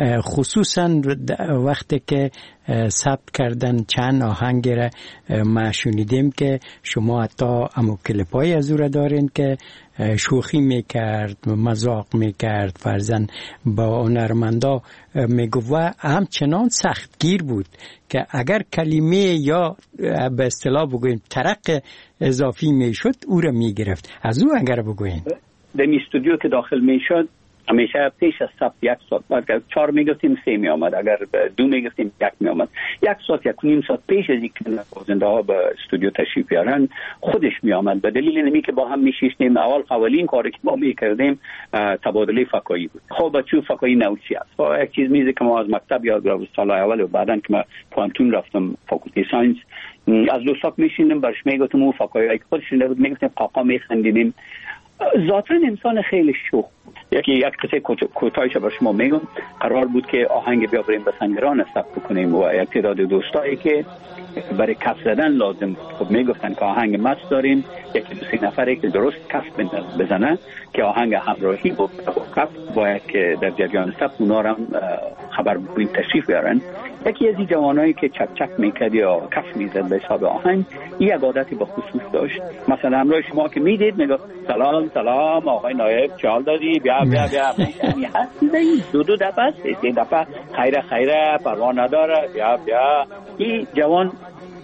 خصوصا وقتی که ثبت کردن چند آهنگ را ما شنیدیم که شما حتی امو کلیپای از او را دارین که شوخی میکرد، مذاق میکرد، فرزن با هنرمندا میگفت و همچنان سختگیر بود که اگر کلمه یا به اصطلاح بگوییم ترق اضافی میشد او را میگرفت. از او اگر بگوییم در استودیو که داخل میشد همیشه پیش از ثبت یک ساعت، اگر چهار میگفتیم سه می آمد، اگر دو میگفتیم یک می آمد، یک ساعت یک نیم ساعت پیش از اینکه نوازنده ها به استودیو تشریف بیارن خودش می آمد. به دلیل اینمی که با هم میشیشتیم، اول اولین کاری که ما میکردیم تبادله فکایی بود. خب بچو فکایی نوچی است و یک چیز میزه که ما از مکتب یاد گرفتیم سال اول و بعدن که ما پانتون رفتم فاکولته ساینس، از دوستان میشیندم برش میگفتم او فکایی خودش نبود، میگفتیم قاقا میخندیدیم. ذاتاً انسان خیلی شوخ بود. یکی یک قصه کوتاهش برای شما میگم. قرار بود که آهنگ بیا بریم به سنگران ثبت کنیم و یک تعداد دوستایی که برای کف زدن لازم خب میگفتن که آهنگ مست داریم، یکی دو سه نفره که درست کف بزنن که آهنگ همراهی با کف باید که در جریان ثبت اونا هم خبر بگوین تشریف بیارن. یکی از این جوانایی که چک چک میکرد یا کف میزد به حساب آهنگ، این یک عادتی با خصوص داشت. مثلا همراه شما که میدید میگفت سلام سلام آقای نایب چه حال داری، بیا بیا بیا یعنی هست دو دو دفعه سه دفعه خیره خیره پروا نداره بیا بیا. این جوان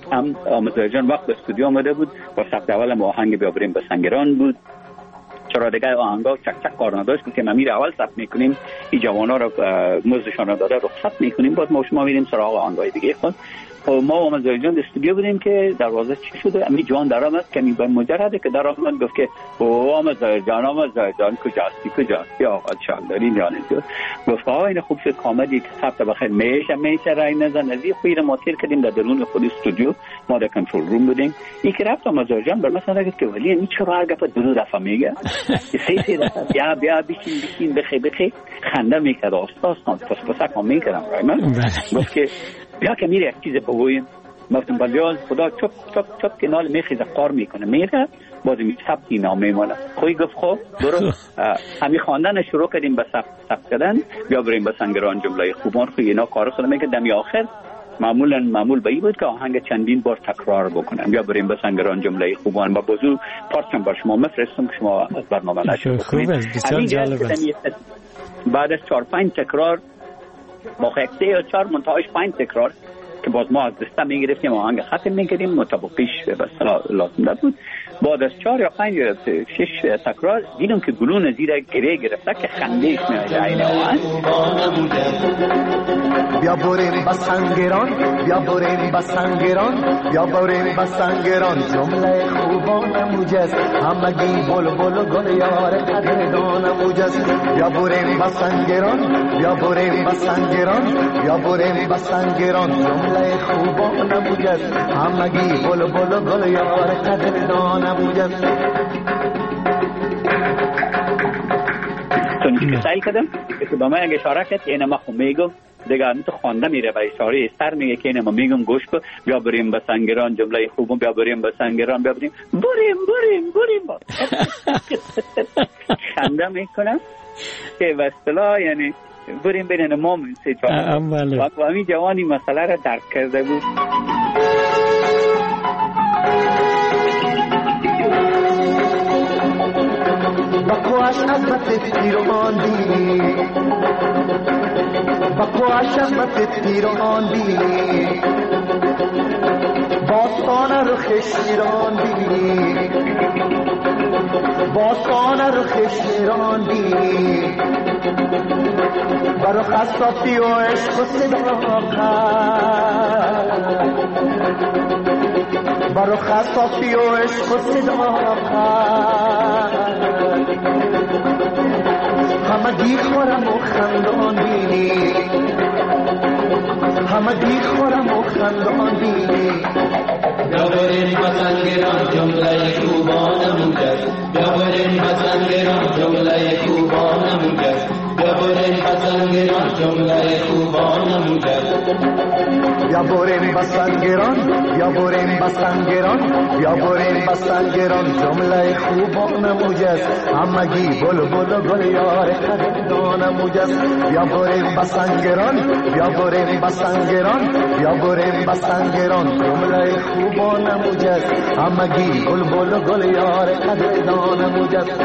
هم آموزجان وقت به استودیو آمده بود با ثبت اول هم آهنگ بیا بریم به سنگران بود. چرا دیگه آهنگا چک چک کار نداشت که ما میره اول ثبت میکنیم این جوانا رو مزدشان رو داده رخصت میکنیم بعد ما شما میریم سراغ آهنگای دیگه. خود ما آموزجان استودیو بودیم که دروازه چی شده امی جوان در آمد که می به مجرده که در آمد گفت که او آموزجان آموزجان کجاستی کجاستی آقا چانداری جانی گفت آقا این خوب شد کامدی که ثبت بخیر میشه میشه رای نزن از این خویر ما تیر کردیم در درون خود استودیو ما در کنترل روم بودیم. این که رفت آموزجان بر مثلا گفت که ولی این چرا هر گفت دو دفعه میگه سه سه دفعه بیا بیا بشین بشین بخی بخی خنده میکرد استاد پس پس کام میکردم رای من گفت که بیا که میره یک چیز بگویم. گفتم بازیاز خدا چپ چپ چپ که نال میخیزه قار میکنه میره بازی می ثبتی نام میمونه. خوی گفت خب برو همین خواندن شروع کردیم به ثبت ثبت کردن بیا بریم به سنگران جمله خوبان. خوی اینا کار خود میگه دمی آخر معمولا معمول به این بود که آهنگ چندین بار تکرار بکنم بیا بریم به سنگران جمله خوبان با بازو پارچم بر شما مفرستم که شما از برنامه نشد خوب است بسیار جالب است. بعد از چهار پنج تکرار با یک سه یا چهار منتهاش پنج تکرار که باز ما از دسته میگرفتیم آهنگ ختم میکردیم مطابقیش به صلاح لازم بود. بعد از چهار یا پنج یا شش تکرار دیدم که گلون زیر گره گرفته که خندهش میاد عین آهنگ. بیا بریم با سنگران بیا بریم با سنگران بیا بریم با سنگران جمله خوبان موجز همگی بل بل گل یار قدردان موجز بیا بریم با سنگران بیا بریم با سنگران بیا بریم با سنگران جمله خوبان موجز همگی بل بل گل یار قدردان موجز. چون که سعی کردم که با من اگه اشاره کرد اینه ما خو میگم دیگه تو خوانده میره و اشاره سر میگه که اینه ما میگم گوش کن بیا بریم به سنگران جمله خوبم بیا بریم به سنگران بیا بریم بریم بریم بریم با خنده میکنم که به اصطلاح یعنی بریم بین ما سه جوان و همین جوانی مسئله را درک کرده بود. بکواش عظمت پیرواندی بکواش عظمت پیرواندی باستان رخ شیراندی باستان رخ شیراندی برو خستافی و عشق و صداقت برو خستافی و عشق و صداقت همگی خورم و خندان بینی همگی خورم و خندان بینی بیا بریم با سنگران جمله خوبان موجز بیا بریم با سنگران جمله خوبان موجز بیا بریم با سنگران جمله خوبان موجز بیا بریم با سنگران بیا بریم با سنگران بیا بریم با سنگران جمله خوبان موجز همگی بل بل گل یار قدردان موجز بیا بریم با سنگران بیا بریم با سنگران بیا بریم با سنگران جمله خوبان موجز همگی بل بل گل یار قدردان موجز.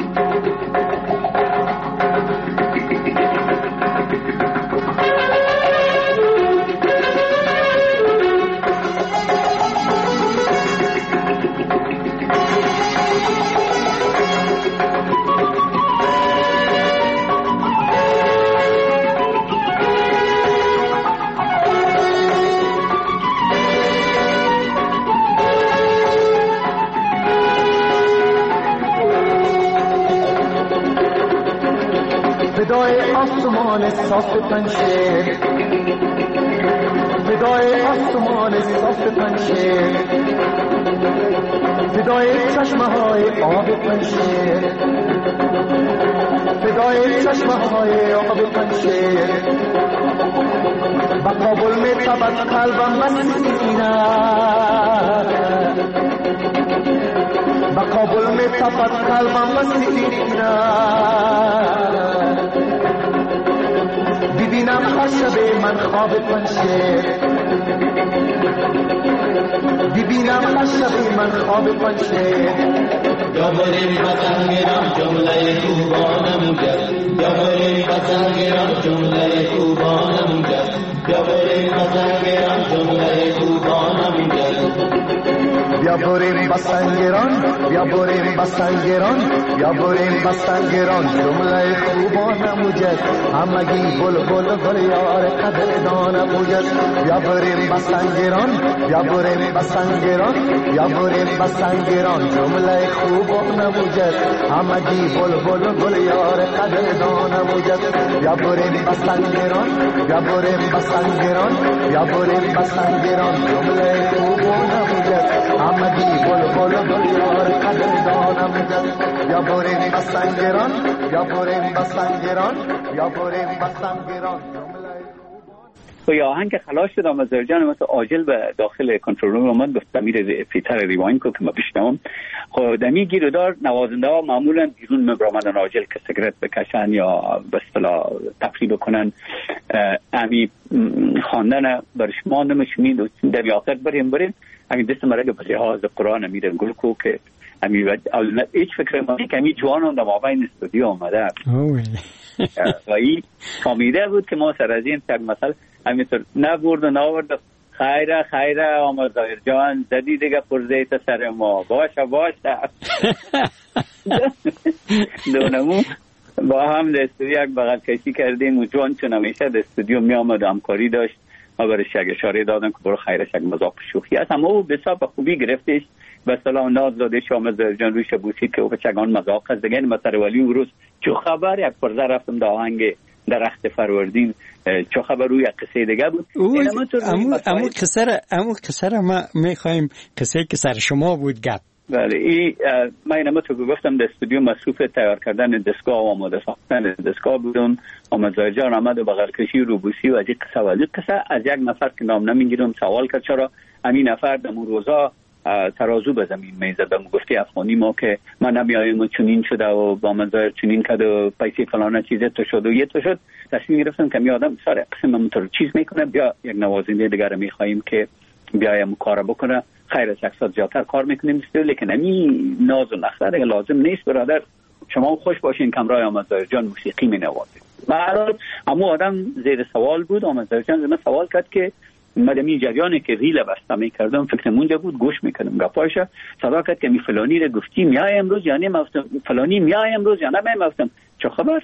فدای آسمان صاف پنشیر فدای آسمان صاف پنشیر فدای چشمه های آب پنشیر فدای چشمه های آب پنشیر با کابل می تبد قلبم مسکینه با کابل می تبد قلبم مسکینه ببینم هر شب من خواب پنشیر ببینم هر شب من خواب پنشیر بیا بریم با سنگران جمله خوبان موجز بیا بریم با سنگران جمله خوبان موجز بیا بریم با سنگران جمله خوبان موجز بیا بریم بسنگران بیا بریم بسنگران بیا بریم بسنگران جمله خوبان موجد همگی بل بل بل یار قدردان موجد بیا بریم بسنگران بیا بریم بسنگران بیا بریم بسنگران جمله خوبان موجد همگی بل بل بل یار قدردان موجد بیا بریم بسنگران بیا بریم بسنگران بیا بریم بسنگران جمله خوبان موجد همگی بل بل بل یار قدردان موجد بیا بریم بسنگران بیا بریم بسنگران بیا بریم بسنگران و یا آهنگ خلاص شد آمزار جان مثل عاجل به داخل کنترل روم اومد گفت دمیر پیتر ریواین کو که ما بشنوم. خب دمی گیرودار نوازنده ها معمولا بیرون مبرامدن عاجل که سیگرت بکشن یا به اصطلاح تفریح بکنن امی خواندن برش ما نمیشمید و در آخر بریم بریم اگه دست مرگه به جهاز قرآن میرن گل کو که امی هیچ فکر ما که امی جوان هم در مابین استودیو آمده و این فامیده بود که ما سر از این تک مثلا همینطور نبرد و ناورد خیره خیره آمزار جان زدی دیگه پرزیت سر ما باشه باشه دونمو با هم در استودیو یک بغل کشی کردیم و جوان چون همیشه در استودیو می آمد همکاری داشت ما برش یک اشاره دادن که برو خیرش یک مذاق شوخی است اما او بسا به خوبی گرفتش به صلاح ناز دادش آمزار جان روش بوسید که او چگان مذاق است دیگه مثل ولی اون روز چو خبر یک پرزه رفتم در آهنگ درخت فروردین چو خبر روی یک قصه دیگه بود امو امو قصه امو قصه ما میخوایم قصه که سر شما بود گپ بله این من اینم تو گفتم در استودیو مصروف تیار کردن دستگاه و آماده ساختن دستگاه بودم آمزار جان آمد و بغل کشی روبوسی و از یک قصه ولی قصه از یک نفر که نام نمیگیرم سوال کرد چرا همین نفر در اون روزا ترازو به زمین میزدم گفتی افغانی ما که من نمیایم و چنین شده و با منظر چنین کرد و پیسی فلانه چیزه تو شد و یه تو شد تصمیم گرفتم که می آدم ساره قسم همونطور چیز میکنه بیا یک نوازنده دیگر میخواییم که بیایم کار بکنه خیر از یک ساعت زیادتر کار میکنیم لیکن همین ناز و نخله دیگه لازم نیست برادر شما خوش باشین کمرای آمزار جان موسیقی می نوازید برحال اما آدم زیر سوال بود آمزار جان زمان سوال کرد که مدمی جریانه که ریل بسته میکردم فکر مونده بود گوش میکردم گپایش صدا کرد که می فلانی رو گفتی میای امروز یا نه مفتم فلانی میای امروز یا نه مفتم چه خبر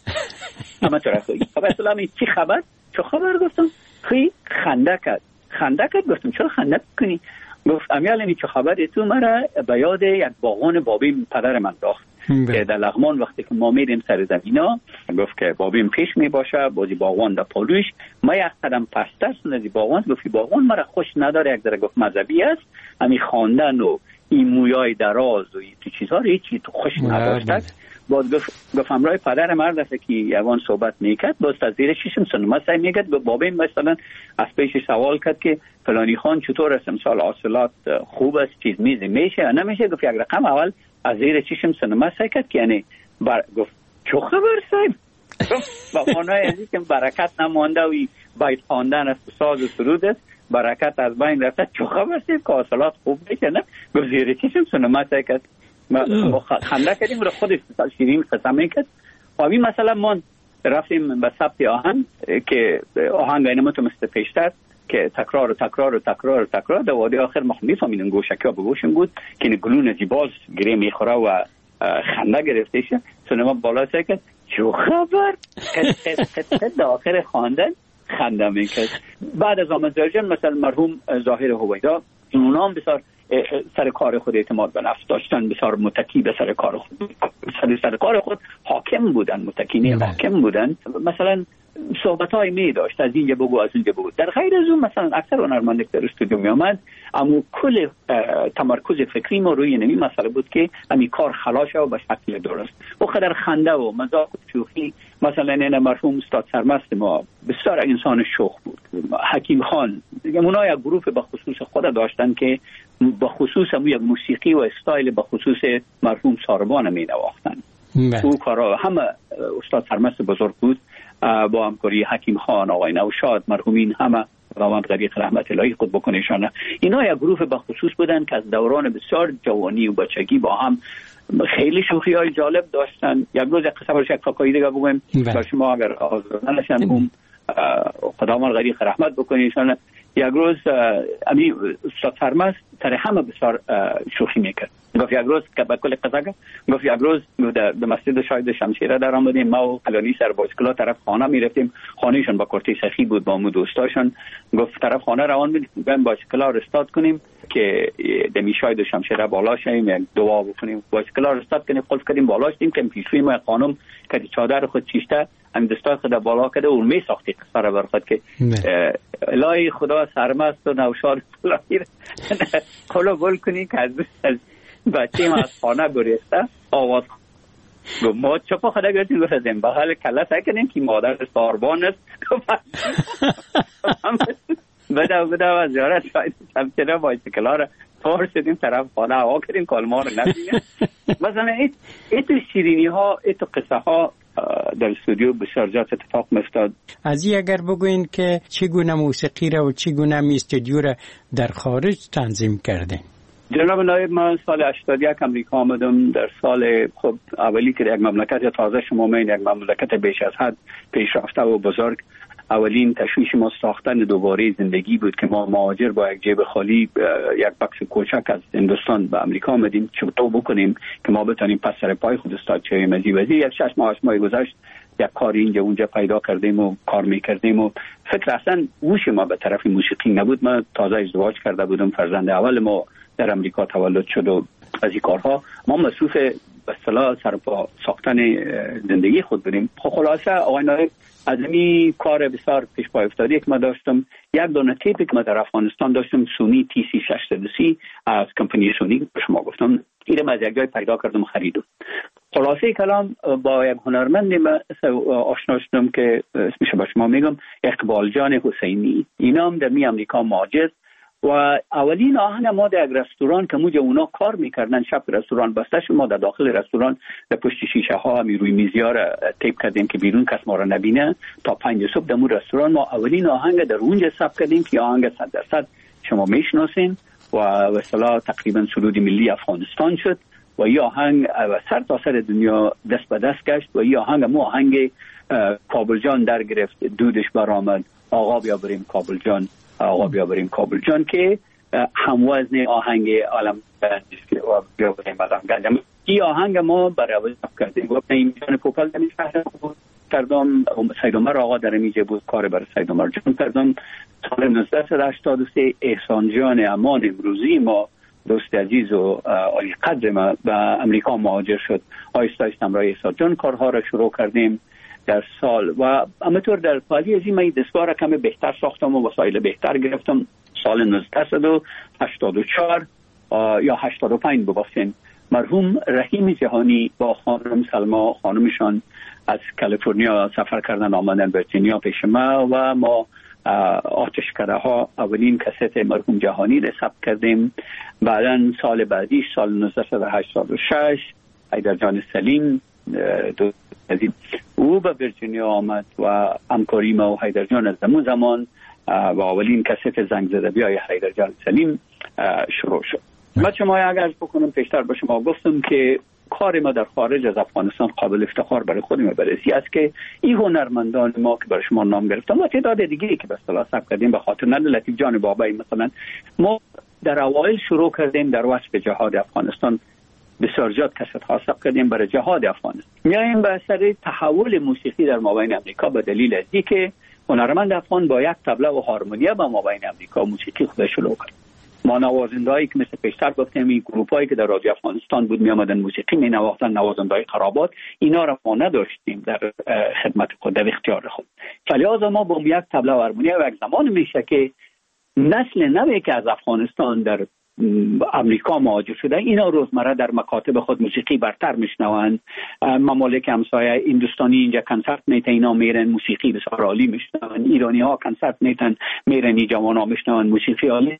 اما تو رفتی خبر سلامی چی خبر چه خبر گفتم خی خنده کرد خنده کرد گفتم چرا خنده کنی گفت امیال چه خبر تو مرا به یاد یک باغان بابیم پدر من داخت که در لغمان وقتی که ما میریم سر زمینا گفت که بابیم پیش می باشه بازی باغوان در پالوش ما یک قدم پستر سنزی باغوان گفتی باغوان مرا خوش نداره یک ذره گفت مذهبی است همی خواندن و این مویای دراز و این چیزها رو هیچی تو خوش نداشت باز گفت گفت همراه پدر مرد است که یوان صحبت میکرد باز از زیر شیشم سنما سعی میکرد به بابیم مثلا از پیش سوال کرد که فلانی خان چطور است امسال حاصلات خوب است چیز میزی میشه یا نمیشه گفت یک رقم اول از زیر چشم سنما سعی کرد که یعنی بر... گفت چه خبر صاحب با مانای ازی که برکت نمانده و باید خواندن است و ساز و سرود است برکت از بین رفته چه خبر صاحب که حاصلات خوب میشه نه گفت زیر چشم سنما سعی کرد خنده کردیم رو خودش شیرین قسم میکرد و این مثلا ما رفتیم به ثبت آهنگ که آهنگ اینما تو مثل پیشتر که تکرار و تکرار و تکرار و تکرار در وادی آخر ما میفهمیدن گوشکی ها به گوشم بود که این گلون زیباز گره میخوره و خنده گرفته شه سنما بالا سعی کرد چه خبر در آخر خواندن خنده میکرد بعد از آمزار جان مثلا مرحوم ظاهر هویدا اونا هم بسیار سر کار خود اعتماد به نفس داشتن بسیار متکی به سر کار خود سر, سر کار خود حاکم بودن متکی نه حاکم بودن مثلا صحبت های می داشت از اینجا بگو از اینجا بگو در غیر از اون مثلا اکثر هنرمنده که در استودیو می آمد اما کل تمرکز فکری ما روی نمی مسئله بود که امی کار خلاصه و به شکل درست و خدر خنده و مذاق و شوخی مثلا این مرحوم استاد سرمست ما بسیار انسان شوخ بود حکیم خان اونا یک گروه به خصوص خود داشتن که به خصوص هم یک موسیقی و استایل به خصوص مرحوم ساربان می نواختن او کارا همه استاد سرمست بزرگ بود با همکاری حکیم خان آقای نوشاد مرحومین همه روان غریق رحمت الهی خود بکنیشانه اینا یک گروه به خصوص بودن که از دوران بسیار جوانی و بچگی با هم خیلی شوخی های جالب داشتن یک روز یک قصه برش یک فکایی دیگه بگویم بر شما اگر آزاده نشن اون خداوند غریق رحمت بکنیشانه یک روز امی استاد سرمست سر همه بسیار شوخی میکرد. گفت یک روز که با کل قضا گفت یک روز در مسجد شاهد شمشیره در آمدیم، ما و قلانی سر بایسکلا طرف خانه میرفتیم، خانهشون با کورتی سخی بود با مو دوستاشون. گفت طرف خانه روان بودیم بریم بایسکلا رو استارت کنیم که دمی شاهد شمشیره بالا شیم، یک دعا بکنیم. بایسکلا رو استارت کنیم، قلف کردیم بالا شدیم که پیشوی ما خانم که چادر خود چیشته هم دستای خود بالا کرده و می ساختی قصه رو برخواد که الهی خدا سرمست و نوشار فلانی خلا گل کنی که از بچه ما از خانه گریسته آواز گفت ما چپا خدا گرفتیم گفتیم بحال کلا سکنیم که مادر ساربان است بده بده و زیارت شاید چمچه بایسکلا کلا را تار شدیم طرف خانه هوا کردیم کالما رو نبینیم. مثلا ای تو شیرینی ها ای تو قصه ها در استودیو بسیار جات اتفاق میفتاد. از این اگر بگوین که چگونه موسیقی را و چگونه می استودیو را در خارج تنظیم کرده؟ جناب نایب، من سال هشتاد و یک امریکا آمدم. در سال خب اولی که یک مملکت تازه شما مین یک مملکت بیش از حد پیشرفته و بزرگ، اولین تشویش ما ساختن دوباره زندگی بود که ما مهاجر با یک جیب خالی یک بکس کوچک از هندوستان به امریکا آمدیم چطور بکنیم که ما بتونیم پس سر پای خود استاد شویم. از وزیر یک شش ماه ماه گذشت یک کاری اینجا اونجا پیدا کردیم و کار میکردیم و فکر اصلا گوش ما به طرف موسیقی نبود. من تازه ازدواج کرده بودم، فرزند اول ما در امریکا تولد شد و از این کارها ما مصروف به اصطلاح سرپا ساختن زندگی خود بودیم. خلاصه آقای نایب از این کار بسیار پیش پای افتاده که ما داشتم یک دونه تیپی که ما در افغانستان داشتم، سونی تی سی ششصد و سی از کمپانی سونی به شما گفتم، اینو از یک جای پیدا کردم خریدم. خلاصه کلام با یک هنرمند آشنا شدم که اسمش به شما میگم اقبال جان حسینی. اینا هم در می امریکا مهاجر و اولین آهنگ ما در یک رستوران که موجه اونا کار میکردن، شب رستوران بسته شد، ما در داخل رستوران در پشت شیشه ها همی روی میزیا را تیپ کردیم که بیرون کس ما را نبینه. تا پنج صبح در مون رستوران ما اولین آهنگ در اونجا ثبت کردیم که آهنگ صد درصد شما میشناسین و به اصطلاح تقریبا سرود ملی افغانستان شد و این آهنگ سر تا سر دنیا دست به دست گشت و این آهنگ ما آهنگ کابل جان در گرفت، دودش برآمد، آقا بیا بریم کابل جان، آقا بیا بریم کابل جان که هموزن آهنگ عالم و بیا بریم عالم گنجم. این آهنگ ما برای ثبت کردیم و این جان پوپل در این شهر کردم. سید عمر آقا در میجه بود، کار برای سید عمر جان کردم. سال نوزده هشتاد و سه احسان جان امان امروزی ما دوست عزیز و عالی قدر ما به امریکا مهاجر شد. آیسته آیسته همراه احسان جان کارها را شروع کردیم در سال و همینطور در پالی از این من دستگاه را کمی بهتر ساختم و وسایل بهتر گرفتم. سال نوزده و هشتاد و چهار یا هشتاد و پنج ببخشید مرحوم رحیم جهانی با خانم سلما خانمشان از کالیفرنیا سفر کردن آمدن ورجینیا پیش ما و ما آتشکده ها اولین کست مرحوم جهانی را ثبت کردیم. بعدا سال بعدی سال نوزده و هشتاد و شش حیدر جان سلیم دو او به ورجینیا آمد و همکاری ما و حیدر جان از همون زمان و اولین کست زنگ زده بیای حیدر جان سلیم شروع شد. من شما اگر بکنم پیشتر به شما گفتم که کار ما در خارج از افغانستان قابل افتخار برای خود ما برسی است که این هنرمندان ما که برای شما نام گرفتم و تعداد دیگری که به اصطلاح ثبت کردیم، به خاطر نده لطیف جان بابایی مثلا ما در اوایل شروع کردیم در وصف جهاد افغانستان بسیار زیاد کست ها ثبت کردیم برای جهاد افغانستان. میایم به اثر تحول موسیقی در مابین امریکا به دلیل از اینکه هنرمند افغان با یک طبله و هارمونیا به مابین امریکا موسیقی خودش شروع کرد. ما نوازندهایی که مثل پیشتر گفتم این گروپایی که در رادیو افغانستان بود می آمدن موسیقی می نواختن، نوازندهای خرابات، اینا را ما نداشتیم در خدمت خود، در اختیار خود. فلذا ما با یک طبله و هارمونیا و یک زمان میشه که نسل نوی که از افغانستان در امریکا مهاجر شده اینا روزمره در مکاتب خود موسیقی برتر میشنوند. ممالک همسایه هندوستانی اینجا کنسرت میتن، اینا میرن موسیقی بسیار عالی میشنوند. ایرانی ها کنسرت میتن میرن این جوانا میشنوند موسیقی عالی.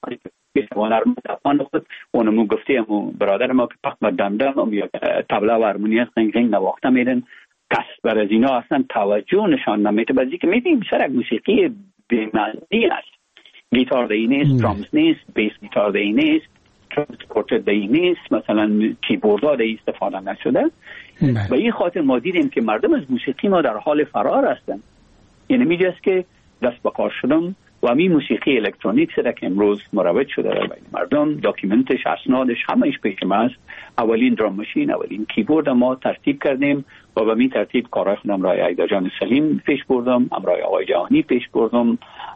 هنرمند افغان خود اونمو گفتیم و برادر ما که پخت و دمدم یا طبله و هارمونیا قنگ قنگ نواخته میرن، کس بر از اینا اصلا توجه نشان نمیده. بعضی که میبینیم سر یک موسیقی بی‌معنی است، گیتار دی نیست، درامز نیست، بیس گیتار دی نیست، ترانسپورتر دی نیست، مثلا کیبوردها دی استفاده نشده. به این خاطر ما دیدیم که مردم از موسیقی ما در حال فرار هستند. یعنی میجاست که دست به کار شدم و همین موسیقی الکترونیک سره که امروز مروج شده در بین مردم، داکیومنتش، اسنادش، همه‌اش پیش ما است. اولین درام ماشین، اولین کیبورد ما ترتیب کردیم و به این ترتیب کارهای خودم رای عیدا جان سلیم پیش بردم، امرای آقای جهانی پیش بردم،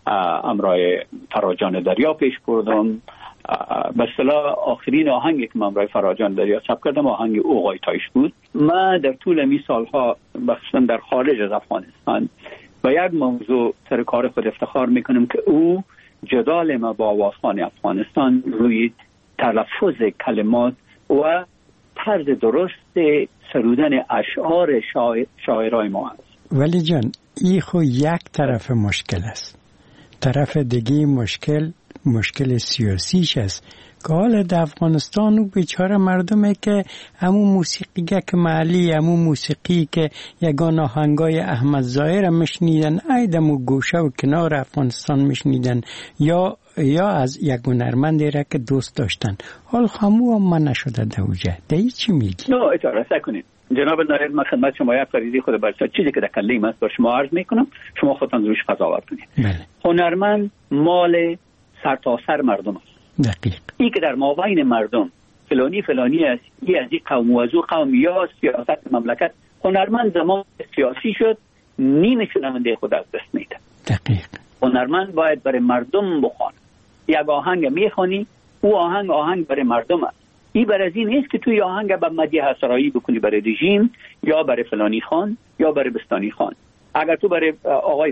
امرای فراجان دریا پیش بردم. به اصطلاح آخرین آهنگی که من امرای فراجان دریا ثبت کردم آهنگ اوقای تایش بود. ما در طول این سالها بخصوصا در خارج از افغانستان و یک موضوع سر کار خود افتخار میکنم که او جدال ما با آوازخوان افغانستان روی تلفظ کلمات و طرز درست سرودن اشعار شاعر شاعرای ما است. ولی جان این خو یک طرف مشکل است، طرف دیگه مشکل مشکل سیاسیش است که حالا در افغانستان و بیچاره مردمه که همون موسیقی که محلی، همون موسیقی که یگان آهنگای احمد ظاهر مشنیدن ایدم و گوشه و کنار افغانستان مشنیدن یا یا از یک هنرمندی را که دوست داشتن، حال خامو هم من نشده دوجه دهی چی میگی؟ نه اجاره سکنید جناب نایب، من خدمت شما یک فریضه خود برسا چیزی که در کله من است بر شما عرض میکنم، شما خودتان روش قضاوت کنید. بله. هنرمند مال سر تا سر مردم است. دقیق. این که در مابین مردم فلانی فلانی است، این از این قوم و از او قوم یا سیاست مملکت، هنرمند زمان سیاسی شد نیمه شنونده خود از دست میده. دقیق. هنرمند باید برای مردم بخوانه. یک آهنگ میخوانی، او آهنگ آهنگ برای مردم است. این برای این نیست که توی آهنگ به مدیح سرایی بکنی برای رژیم یا برای فلانی خان یا برای بستانی خان. اگر تو برای آقای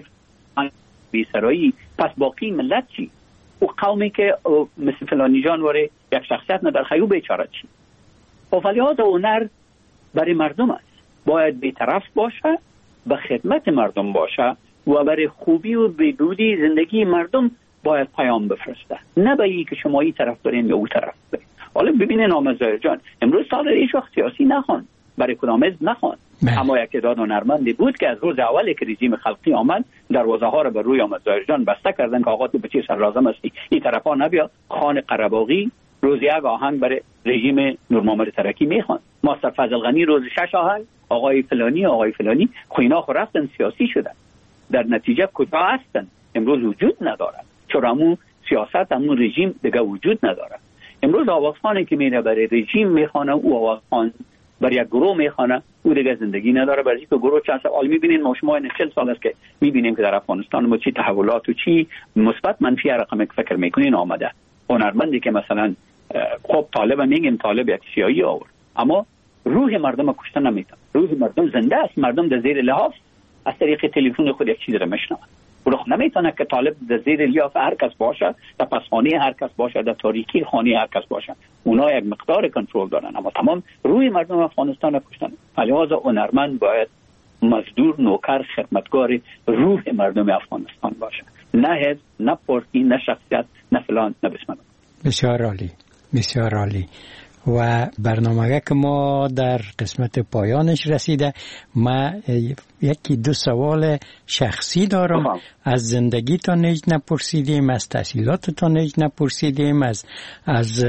بی سرایی، پس باقی ملت چی؟ او قومی که مثل فلانی جان وره یک شخصیت نداره خیو بیچاره چی؟ و فلیات هنر برای مردم است، باید بی‌طرف باشه، به خدمت مردم باشه و برای خوبی و بهبودی زندگی مردم باید پیام بفرسته، نه به این که شما این طرف برین یا اون طرف برین. حالا ببینین آمد ظاهر جان امروز سال هیچ وقت سیاسی نخوان، برای کدام حزب نخوان، اما یک تعداد هنرمندی بود که از روز اولی که رژیم خلقی آمد دروازه ها رو به روی آمد ظاهر جان بسته کردن که آقا تو به چه سر لازم هستی این طرفا نبیا. خان قره‌باغی روز یک آهنگ برای رژیم نور محمد ترکی میخوان، ماستر فضل غنی روز شش آهنگ، آقای فلانی آقای فلانی خوینا خو رفتن سیاسی شدن، در نتیجه کجا هستن؟ امروز وجود نداره، چون همون سیاست همون رژیم دیگه وجود نداره. امروز آوازخوانی که میره برای رژیم میخوانه، او آوازخوان برای یک گروه میخوانه، او دیگه زندگی نداره. برای اینکه گروه چند سال میبینین ما شما این چهل سال است که میبینیم که در افغانستان ما چی تحولات و چی مثبت منفی رقم فکر میکنین آمده. هنرمندی که مثلا خب طالب میگیم طالب یک سیایی آورد، اما روح مردم کشته نمیتونه. روح مردم زنده است، مردم در زیر لحاف از طریق تلفن خود یک چیز را میشنون. بلخ نمیتونه که طالب در زیر لیاف هر کس باشه، در پسخانه هر کس باشه، در تاریکی خانه هر کس باشه. اونا یک مقدار کنترل دارن، اما تمام روی مردم افغانستان کشتن. لذا هنرمند باید مزدور، نوکر، خدمتگار روح مردم افغانستان باشه، نه حزب، نه پارتی، نه شخصیت، نه فلان، نه بسم الله. بسیار عالی، بسیار عالی. و برنامه که ما در قسمت پایانش رسیده، ما یکی دو سوال شخصی دارم. آه. از زندگی تا نیج نپرسیدیم، از تحصیلات تا نیج نپرسیدیم، از از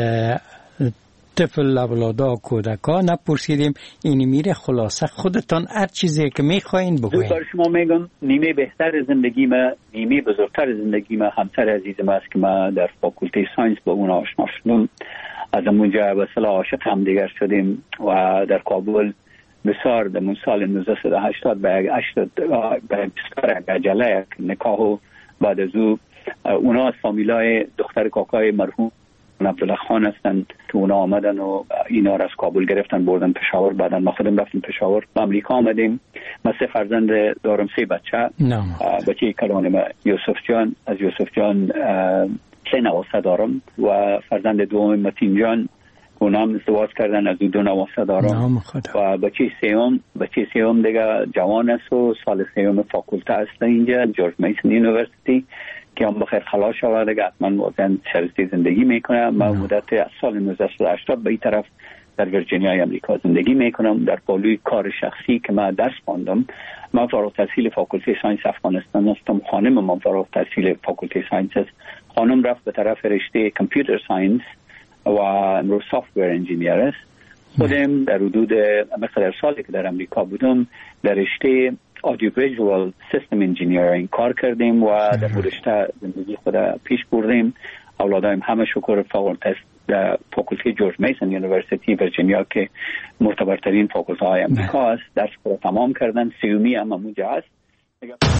طفل اولادا کودکا نپرسیدیم. این میره خلاصه خودتان هر چیزی که میخواین بگوین. دو شما میگم نیمه بهتر زندگی ما، نیمه بزرگتر زندگی ما همسر عزیز ما است که ما در فاکولته ساینس با اون آشنا شدم. از اونجا به اصطلاح عاشق هم دیگر شدیم و در کابل بسیار در سال نوزده صد و هشتاد به هشتاد به بسیار عجله نکاح و بعد از او اونا از فامیلای دختر کاکای مرحوم عبدالله خان هستند که اونا آمدن و اینا را از کابل گرفتن بردن پشاور. بعدا ما خودم رفتیم پشاور، به امریکا آمدیم. ما سه فرزند دارم، سه بچه. بچه کلان یوسف جان، از یوسف جان سه نواسه دارم و فرزند دوم متین جان اونا هم ازدواج کردن، از دو نواسه دارم. و بچه سیوم بچه سیوم دیگه جوان است و سال سیوم فاکولته است اینجا جورج میسن یونیورسیتی که هم بخیر خلاص شود دیگه حتما موزن شرستی زندگی میکنه. من مدت از سال نوزده صد و هشتاد به این طرف در ویرجینیای امریکا زندگی میکنم. در پالوی کار شخصی که من درس خواندم، من فارغ التحصیل فاکولته ساینس افغانستان هستم. خانم من فارغ التحصیل فاکولته ساینس است. خانم رفت به طرف رشته کامپیوتر ساینس و امروز سافتور انجینیر است. خودم در حدود مقدار سالی که در امریکا بودم در رشته آدیو ویژوال سیستم انجینیرینگ کار کردیم و در رشته زندگی خود پیش بردیم. اولادایم همه شکر فوق در فاکولته جورج میسن یونیورسیتی ورجینیا که معتبرترین فاکولته های امریکا است درس رو تمام کردن. سیومی هم همونجا است.